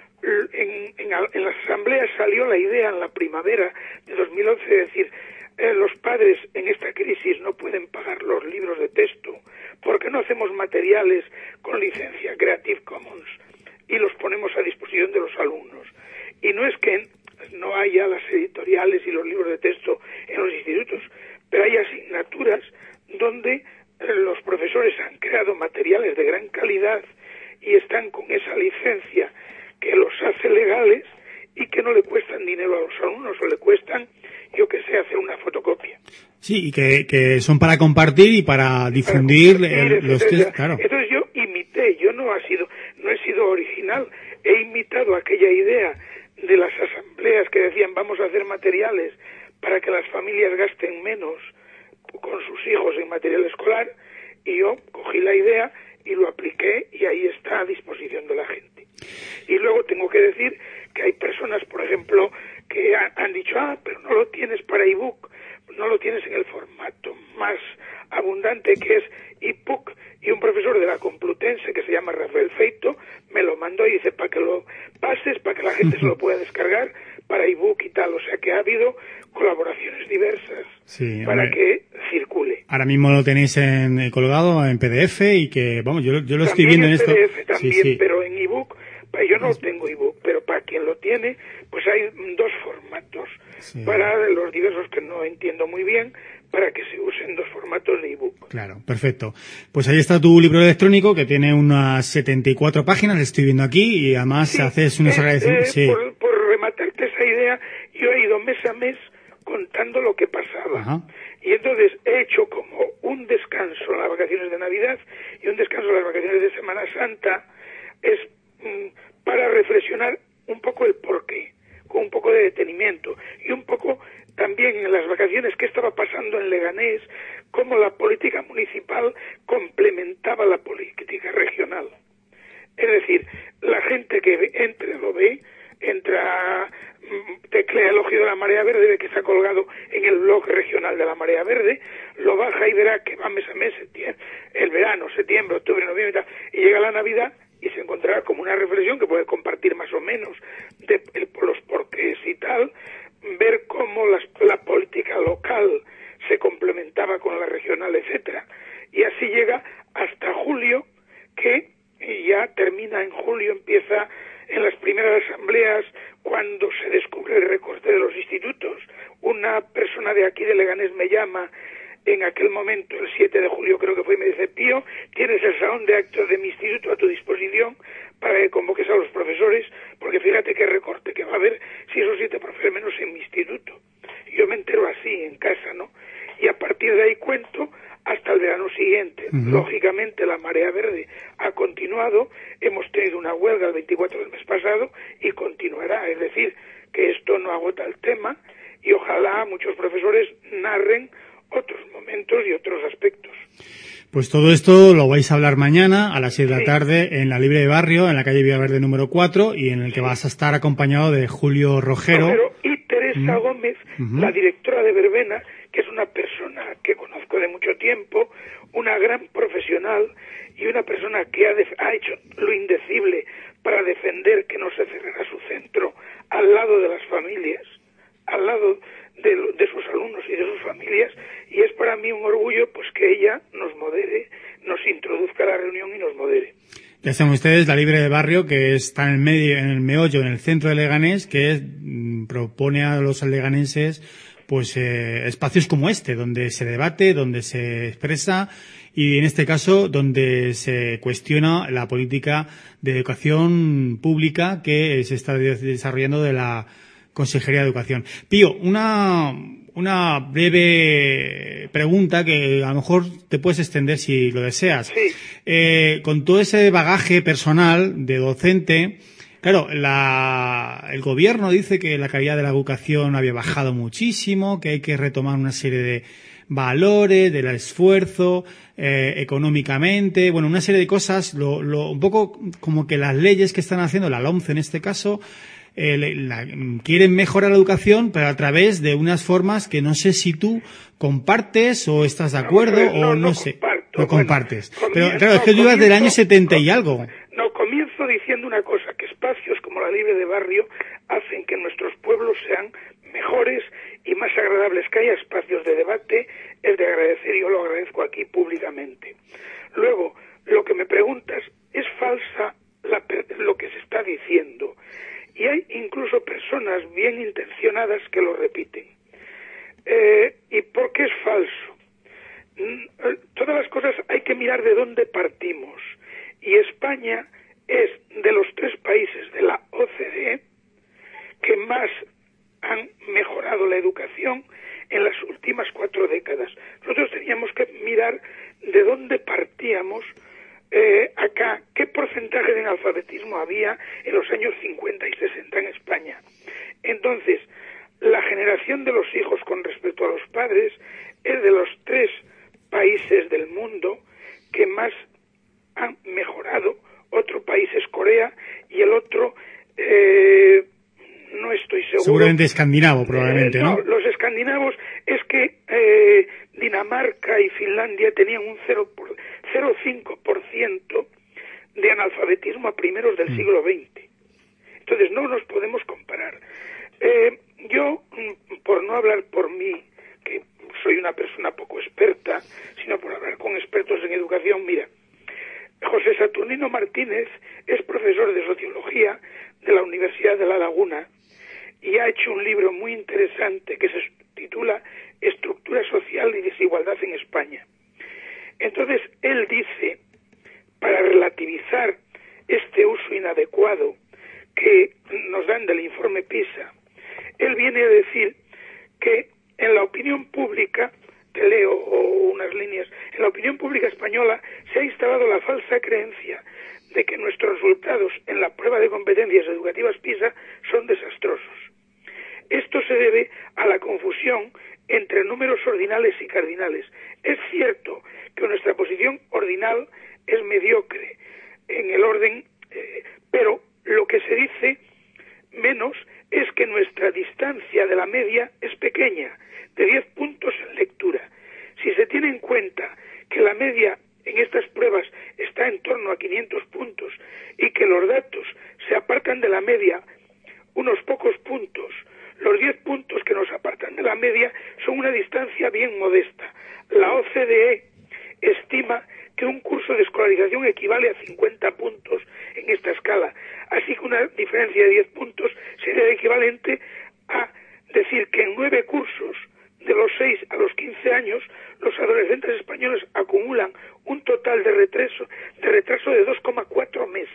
S5: en, en, en las asambleas salió la idea en la primavera de dos mil once de decir Eh, los padres en esta crisis no pueden pagar los libros de texto, ¿por qué no hacemos materiales con licencia Creative Commons y los ponemos a disposición de los alumnos? Y no es que no haya las editoriales y los libros de texto en los institutos, pero hay asignaturas donde eh, los profesores han creado materiales de gran calidad y están con esa licencia que los hace legales y que no le cuestan dinero a los alumnos o le cuestan, yo que sé, hacer una fotocopia.
S3: Sí, y que, que son para compartir y para difundir
S5: para compartir,
S3: el, los que, claro.
S5: Entonces yo imité, yo no ha sido, no he sido original, he imitado aquella idea de las asambleas que decían vamos a hacer materiales para que las familias gasten menos con sus hijos en material escolar, y yo cogí la idea y lo apliqué y ahí está a disposición de la gente. Y luego tengo que decir que hay personas, por ejemplo, que ha, han dicho, ah, pero no lo tienes para ebook, no lo tienes en el formato más abundante que es ebook, y un profesor de la Complutense que se llama Rafael Feito me lo mandó y dice para que lo pases, para que la gente se lo pueda descargar para ebook y tal, o sea que ha habido colaboraciones diversas
S3: sí,
S5: para
S3: hombre,
S5: que circule.
S3: Ahora mismo lo tenéis en, eh, colgado en P D F y que, vamos, yo, yo lo estoy viendo en, en esto.
S5: P D F también,
S3: sí, sí.
S5: Pero en ebook, yo no tengo ebook, pero para quien lo tiene, pues hay dos formatos, sí. Para los diversos que no entiendo muy bien, para que se usen dos formatos de ebook.
S3: Claro, perfecto. Pues ahí está tu libro electrónico que tiene unas setenta y cuatro páginas, estoy viendo aquí, y además sí, haces unos
S5: eh,
S3: agradecimientos.
S5: Eh,
S3: sí.
S5: por, por rematarte esa idea, yo he ido mes a mes contando lo que pasaba.
S3: Ajá.
S5: Y entonces he hecho como un descanso en las vacaciones de Navidad y un descanso en las vacaciones de Semana Santa, es mmm, para reflexionar un poco el porqué, con un poco de detenimiento, y un poco también en las vacaciones qué estaba pasando en Leganés, cómo la política municipal complementaba la política regional. Es decir, la gente que entre lo ve, entra, teclea el ojo de la Marea Verde, ve que está colgado en el blog regional de la Marea Verde, lo baja y verá que va mes a mes, el verano, septiembre, octubre, noviembre y tal, y llega la Navidad y se encontrará como una reflexión que puede compartir más o menos de el, los porqués y tal, ver cómo las, la política local se complementaba con la regional, etcétera. Y así llega hasta julio, que ya termina en julio, empieza en las primeras asambleas cuando se descubre el recorte de los institutos. Una persona de aquí de Leganés me llama en aquel momento, el siete de julio creo que fue, y me dice, Pío, tienes el salón de actos de mi instituto a tu disposición para que convoques a los profesores, porque fíjate qué recorte que va a haber si esos siete profesores menos en mi instituto. Y yo me entero así, en casa, ¿no? Y a partir de ahí cuento hasta el verano siguiente. Uh-huh. Lógicamente la Marea Verde ha continuado, hemos tenido una huelga el veinticuatro del mes pasado y continuará, es decir, que esto no agota el tema y ojalá muchos profesores narren otros momentos y otros aspectos.
S3: Pues todo esto lo vais a hablar mañana a las seis de la
S5: sí.
S3: tarde en la Libre de Barrio, en la calle Villaverde número cuatro, y en el que sí. vas a estar acompañado de Julio Rogero.
S5: Rogero y Teresa uh-huh. Gómez, uh-huh. la directora de Verbena, que es una persona que conozco de mucho tiempo, una gran profesional y una persona que ha, ha hecho lo indecible para defender que no se cerrara su centro al lado de las familias, al lado de, de sus alumnos y de sus familias, y es para mí un orgullo pues que ella nos modere, nos introduzca a la reunión y nos modere.
S3: Ya saben ustedes, la Libre de Barrio, que está en el medio, en el meollo, en el centro de Leganés, que es, mm, propone a los leganenses pues eh, espacios como este, donde se debate, donde se expresa y en este caso donde se cuestiona la política de educación pública que se está desarrollando de la Consejería de Educación. Pío, una una breve pregunta que a lo mejor te puedes extender si lo deseas.
S5: Sí.
S3: Eh, con todo ese bagaje personal de docente, claro, la, el gobierno dice que la calidad de la educación había bajado muchísimo, que hay que retomar una serie de valores, del esfuerzo, eh, económicamente, bueno, una serie de cosas, lo, lo, un poco como que las leyes que están haciendo, la LOMCE en este caso, eh, la, quieren mejorar la educación, pero a través de unas formas que no sé si tú compartes o estás de acuerdo
S5: no, no,
S3: o no,
S5: no
S3: sé,
S5: comparto.
S3: lo compartes.
S5: Bueno,
S3: pero
S5: comienzo,
S3: claro, es que tú ibas del año setenta y
S5: no,
S3: algo.
S5: No, comienzo diciendo una cosa, que espacios como la Libre de Barrio hacen que nuestros pueblos sean mejores y más agradables. Que haya espacios de debate es de agradecer y yo lo agradezco aquí públicamente. Luego, lo que me preguntas, es falsa la, lo que se está diciendo. Y hay incluso personas bien intencionadas que lo repiten. Eh, ¿Y por qué es falso? Todas las cosas hay que mirar de dónde partimos. Y España es de los tres países de la O C D E que más han mejorado la educación en las últimas cuatro décadas. Nosotros teníamos que mirar de dónde partíamos eh, acá, qué porcentaje de analfabetismo había en los años cincuenta y sesenta en España. Entonces, la generación de los hijos con respecto a los padres es de los tres países del mundo que más han mejorado. Otro país es Corea y el otro eh, no estoy seguro.
S3: Seguramente escandinavo, probablemente,
S5: eh,
S3: ¿no?
S5: ¿no? Los escandinavos es que eh, Dinamarca y Finlandia tenían un cero coma cinco por ciento de analfabetismo a primeros del mm. siglo veinte. Entonces no nos podemos comparar. Eh, yo, por no hablar por mí, que soy una persona poco experta, sino por hablar con expertos en educación, mira, José Saturnino Martínez es profesor de Sociología de la Universidad de La Laguna y ha hecho un libro muy interesante que se titula Estructura Social y Desigualdad en España. Entonces, él dice, para relativizar este uso inadecuado que nos dan del informe PISA, él viene a decir que en la opinión pública, te leo unas líneas, en la opinión pública española se ha instalado la falsa creencia de que nuestros resultados en la prueba de competencias educativas PISA son desastrosos. Esto se debe a la confusión entre números ordinales y cardinales. Es cierto que nuestra posición ordinal es mediocre en el orden, eh, pero lo que se dice menos es que nuestra distancia de la media es pequeña, de diez puntos en lectura. Si se tiene en cuenta que la media en estas pruebas está en torno a quinientos puntos y que los datos se apartan de la media unos pocos puntos, los diez puntos que nos apartan de la media son una distancia bien modesta. La O C D E estima que un curso de escolarización equivale a cincuenta puntos en esta escala, así que una diferencia de diez puntos sería equivalente a decir que en nueve cursos de los seis a los quince años los adolescentes españoles acumulan un total de retraso de retraso de dos coma cuatro meses.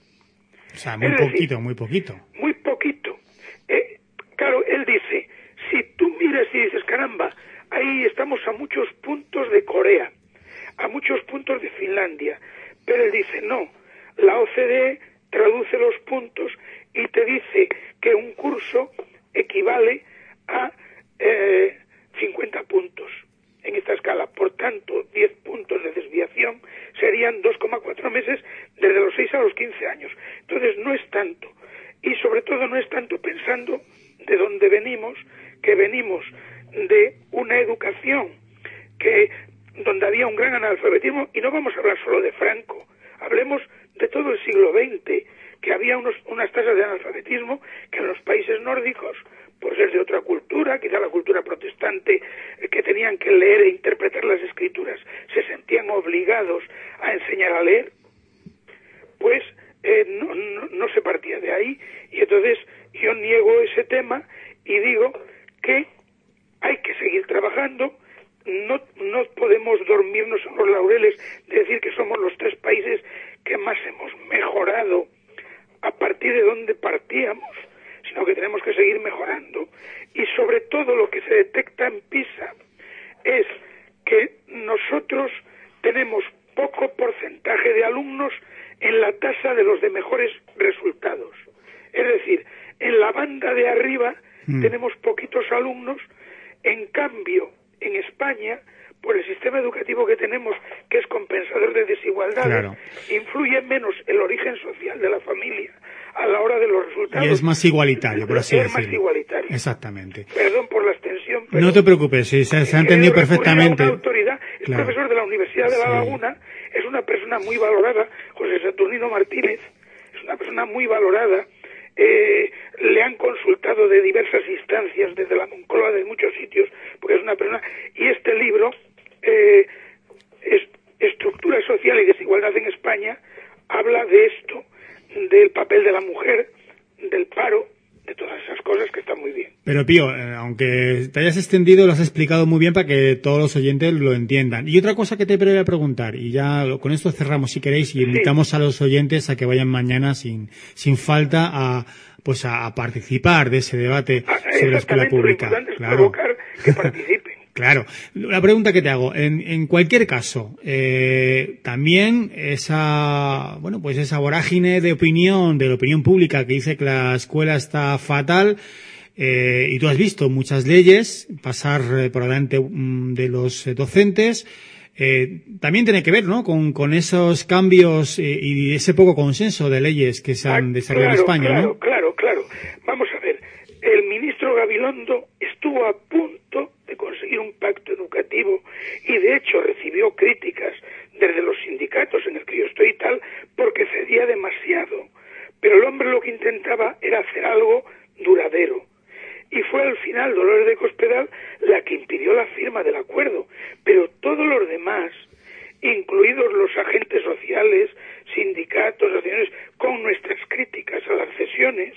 S3: O sea, muy
S5: es
S3: poquito,
S5: decir,
S3: muy poquito.
S5: Muy poquito. Eh, claro, él dice, si tú miras y dices, caramba, ahí estamos a muchos puntos de Corea, a muchos puntos de Finlandia, pero él dice, no, la O C D E traduce los puntos y te dice que un curso equivale a eh, cincuenta puntos en esta escala. Por tanto, diez puntos de desviación serían dos coma cuatro meses desde los seis a los quince años. Entonces, no es tanto. Y sobre todo no es tanto pensando de dónde venimos, que venimos de una educación que donde había un gran analfabetismo, y no vamos a hablar solo de Franco, hablemos de todo el siglo veinte, que había unos, unas tasas de analfabetismo que en los países nórdicos, por ser de otra cultura, quizá la cultura protestante, eh, que tenían que leer e interpretar las escrituras, se sentían obligados a enseñar a leer, pues eh, no, no, no se partía de ahí, y entonces yo niego ese tema y digo que hay que seguir trabajando. No, no podemos dormirnos en los laureles de decir que somos los tres países que más hemos mejorado a partir de donde partíamos, sino que tenemos que seguir mejorando. Y sobre todo lo que se detecta en PISA es que nosotros tenemos poco porcentaje de alumnos en la tasa de los de mejores resultados. Es decir, en la banda de arriba mm. tenemos poquitos alumnos, en cambio en España, por el sistema educativo que tenemos, que es compensador de desigualdades, claro, influye menos el origen social de la familia a la hora de los resultados.
S3: Y es más igualitario, por así decirlo.
S5: Es más igualitario.
S3: Exactamente.
S5: Perdón por la extensión, pero...
S3: No te preocupes, sí, se, se ha entendido perfectamente.
S5: Una autoridad, el claro. profesor de la Universidad de La Laguna, sí. es una persona muy valorada, José Saturnino Martínez, es una persona muy valorada. Eh, le han consultado de diversas instancias, desde la Moncloa, de muchos sitios, porque es una persona, y este libro, eh, es, Estructura Social y Desigualdad en España, habla de esto, del papel de la mujer, del paro, de todas esas cosas, que están muy bien.
S3: Pero Pío, eh, aunque te hayas extendido, lo has explicado muy bien para que todos los oyentes lo entiendan. Y otra cosa que te voy a preguntar, y ya con esto cerramos si queréis, y invitamos sí. a los oyentes a que vayan mañana sin sin falta a pues a, a participar de ese debate ah, sobre la escuela pública.
S5: Lo importante es
S3: claro.
S5: provocar que participen.
S3: Claro. La pregunta que te hago, en, en cualquier caso, eh, también esa, bueno, pues esa vorágine de opinión, de la opinión pública que dice que la escuela está fatal, eh, y tú has visto muchas leyes pasar eh, por delante um, de los eh, docentes, eh, también tiene que ver, ¿no?, con, con esos cambios eh, y ese poco consenso de leyes que se han ah, desarrollado
S5: claro,
S3: en España,
S5: claro,
S3: ¿no?
S5: Claro, claro, claro. Vamos a ver, el ministro Gabilondo estuvo a punto de conseguir un pacto educativo y de hecho recibió críticas desde los sindicatos en el que yo estoy y tal, porque cedía demasiado, pero el hombre lo que intentaba era hacer algo duradero, y fue al final Dolores de Cospedal la que impidió la firma del acuerdo, pero todos los demás, incluidos los agentes sociales, sindicatos, asociaciones, con nuestras críticas a las cesiones,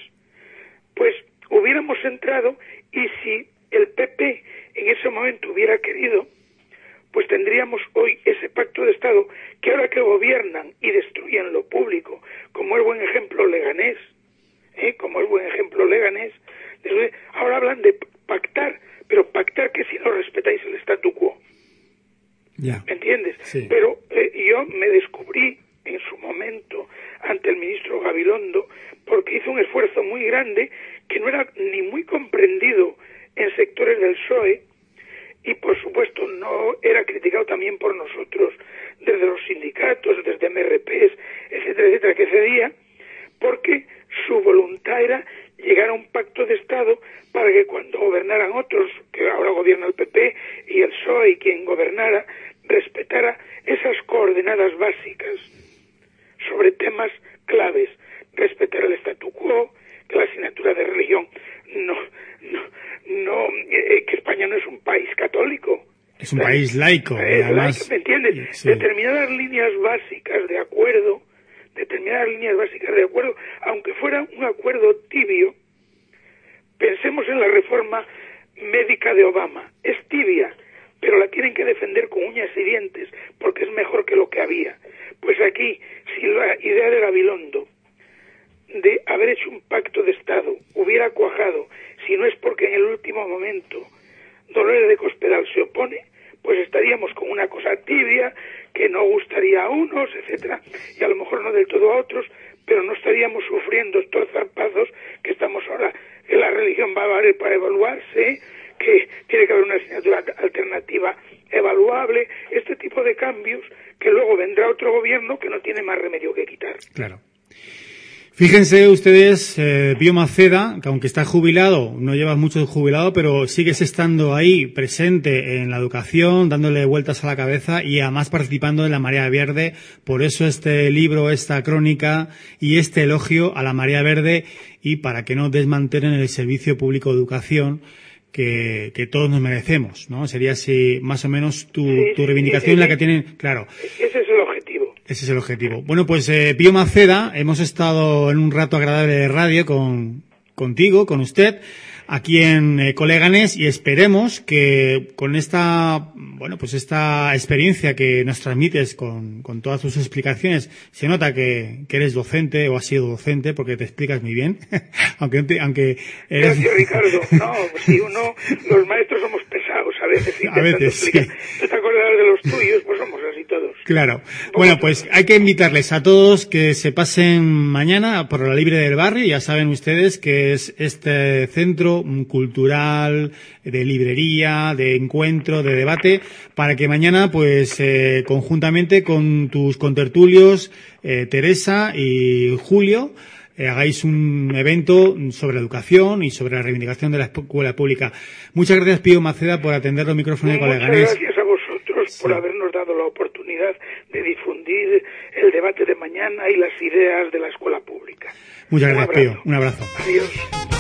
S5: pues hubiéramos entrado, y si el P P en ese momento hubiera querido, pues tendríamos hoy ese pacto de Estado que ahora que gobiernan y destruyen lo público, como es buen ejemplo Leganés, ¿eh? como es buen ejemplo Leganés, ahora hablan de pactar, pero pactar que si no respetáis el statu quo.
S3: Ya.
S5: ¿Me entiendes?
S3: Sí.
S5: Pero eh, yo me descubrí en su momento ante el ministro Gabilondo porque hizo un esfuerzo muy grande que no era ni muy comprendido en sectores del P S O E y por supuesto no era criticado también por nosotros desde los sindicatos, desde M R Ps, etcétera, etcétera, que cedía, porque su voluntad era llegar a un pacto de Estado para que cuando gobernaran otros, que ahora gobierna el P P y el P S O E y quien gobernara, respetara esas coordenadas básicas sobre temas claves, respetar el statu quo, que la asignatura de religión no, no, no eh, que España no es un país católico.
S3: Es un país laico.
S5: Es
S3: además,
S5: laico, ¿me entiendes?
S3: Sí.
S5: Determinadas líneas básicas de acuerdo, determinadas líneas básicas de acuerdo, aunque fuera un acuerdo tibio, pensemos en la reforma médica de Obama. Es tibia, pero la tienen que defender con uñas y dientes, porque es mejor que lo que había. Pues aquí, si la idea de Gabilondo de haber hecho un pacto de Estado hubiera cuajado, si no es porque en el último momento Dolores de Cospedal se opone, pues estaríamos con una cosa tibia que no gustaría a unos, etcétera, y a lo mejor no del todo a otros, pero no estaríamos sufriendo estos zarpazos que estamos ahora, que la religión va a valer para evaluarse, que tiene que haber una asignatura alternativa evaluable, este tipo de cambios que luego vendrá otro gobierno que no tiene más remedio que quitar.
S3: Claro. Fíjense ustedes, eh, Pío Maceda, que aunque está jubilado, no llevas mucho de jubilado, pero sigues estando ahí presente en la educación, dándole vueltas a la cabeza y además participando en la Marea Verde. Por eso este libro, esta crónica y este elogio a la Marea Verde y para que no desmantelen el servicio público de educación que, que todos nos merecemos, ¿no? Sería así más o menos tu,
S5: sí,
S3: tu
S5: sí,
S3: reivindicación,
S5: sí, sí,
S3: la que tienen, claro.
S5: Ese es el objetivo.
S3: Ese es el objetivo. Bueno, pues eh, Pío Maceda, hemos estado en un rato agradable de radio con contigo, con usted, aquí en eh, Coleganés, y esperemos que con esta, bueno, pues esta experiencia que nos transmites con, con todas tus explicaciones, se nota que, que eres docente o has sido docente porque te explicas muy bien, aunque, aunque eres...
S5: Gracias, Ricardo. No, si uno, los maestros somos pesados a veces.
S3: A veces, sí.
S5: ¿Tú te acuerdas de los tuyos? Pues somos así todos.
S3: Claro. Bueno, pues hay que invitarles a todos que se pasen mañana por la Libre del Barrio. Ya saben ustedes que es este centro cultural, de librería, de encuentro, de debate, para que mañana, pues, eh, conjuntamente con tus contertulios, eh, Teresa y Julio, eh, hagáis un evento sobre la educación y sobre la reivindicación de la escuela pública. Muchas gracias, Pío Maceda, por atender los micrófonos de Coleganés.
S5: Muchas gracias a vosotros sí. por habernos dado la oportunidad de difundir el debate de mañana y las ideas de la escuela pública.
S3: Muchas gracias, Pío. Un abrazo.
S5: Adiós.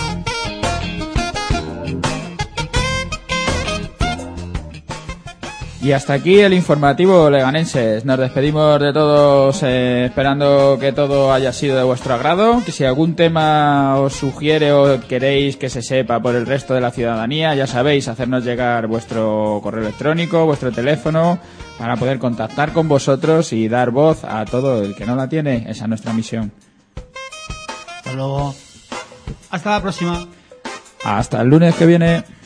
S2: Y hasta aquí el informativo leganenses. Nos despedimos de todos eh, esperando que todo haya sido de vuestro agrado. Que si algún tema os sugiere o queréis que se sepa por el resto de la ciudadanía, ya sabéis, hacernos llegar vuestro correo electrónico, vuestro teléfono, para poder contactar con vosotros y dar voz a todo el que no la tiene. Esa es nuestra misión.
S3: Hasta luego. Hasta la próxima.
S2: Hasta el lunes que viene.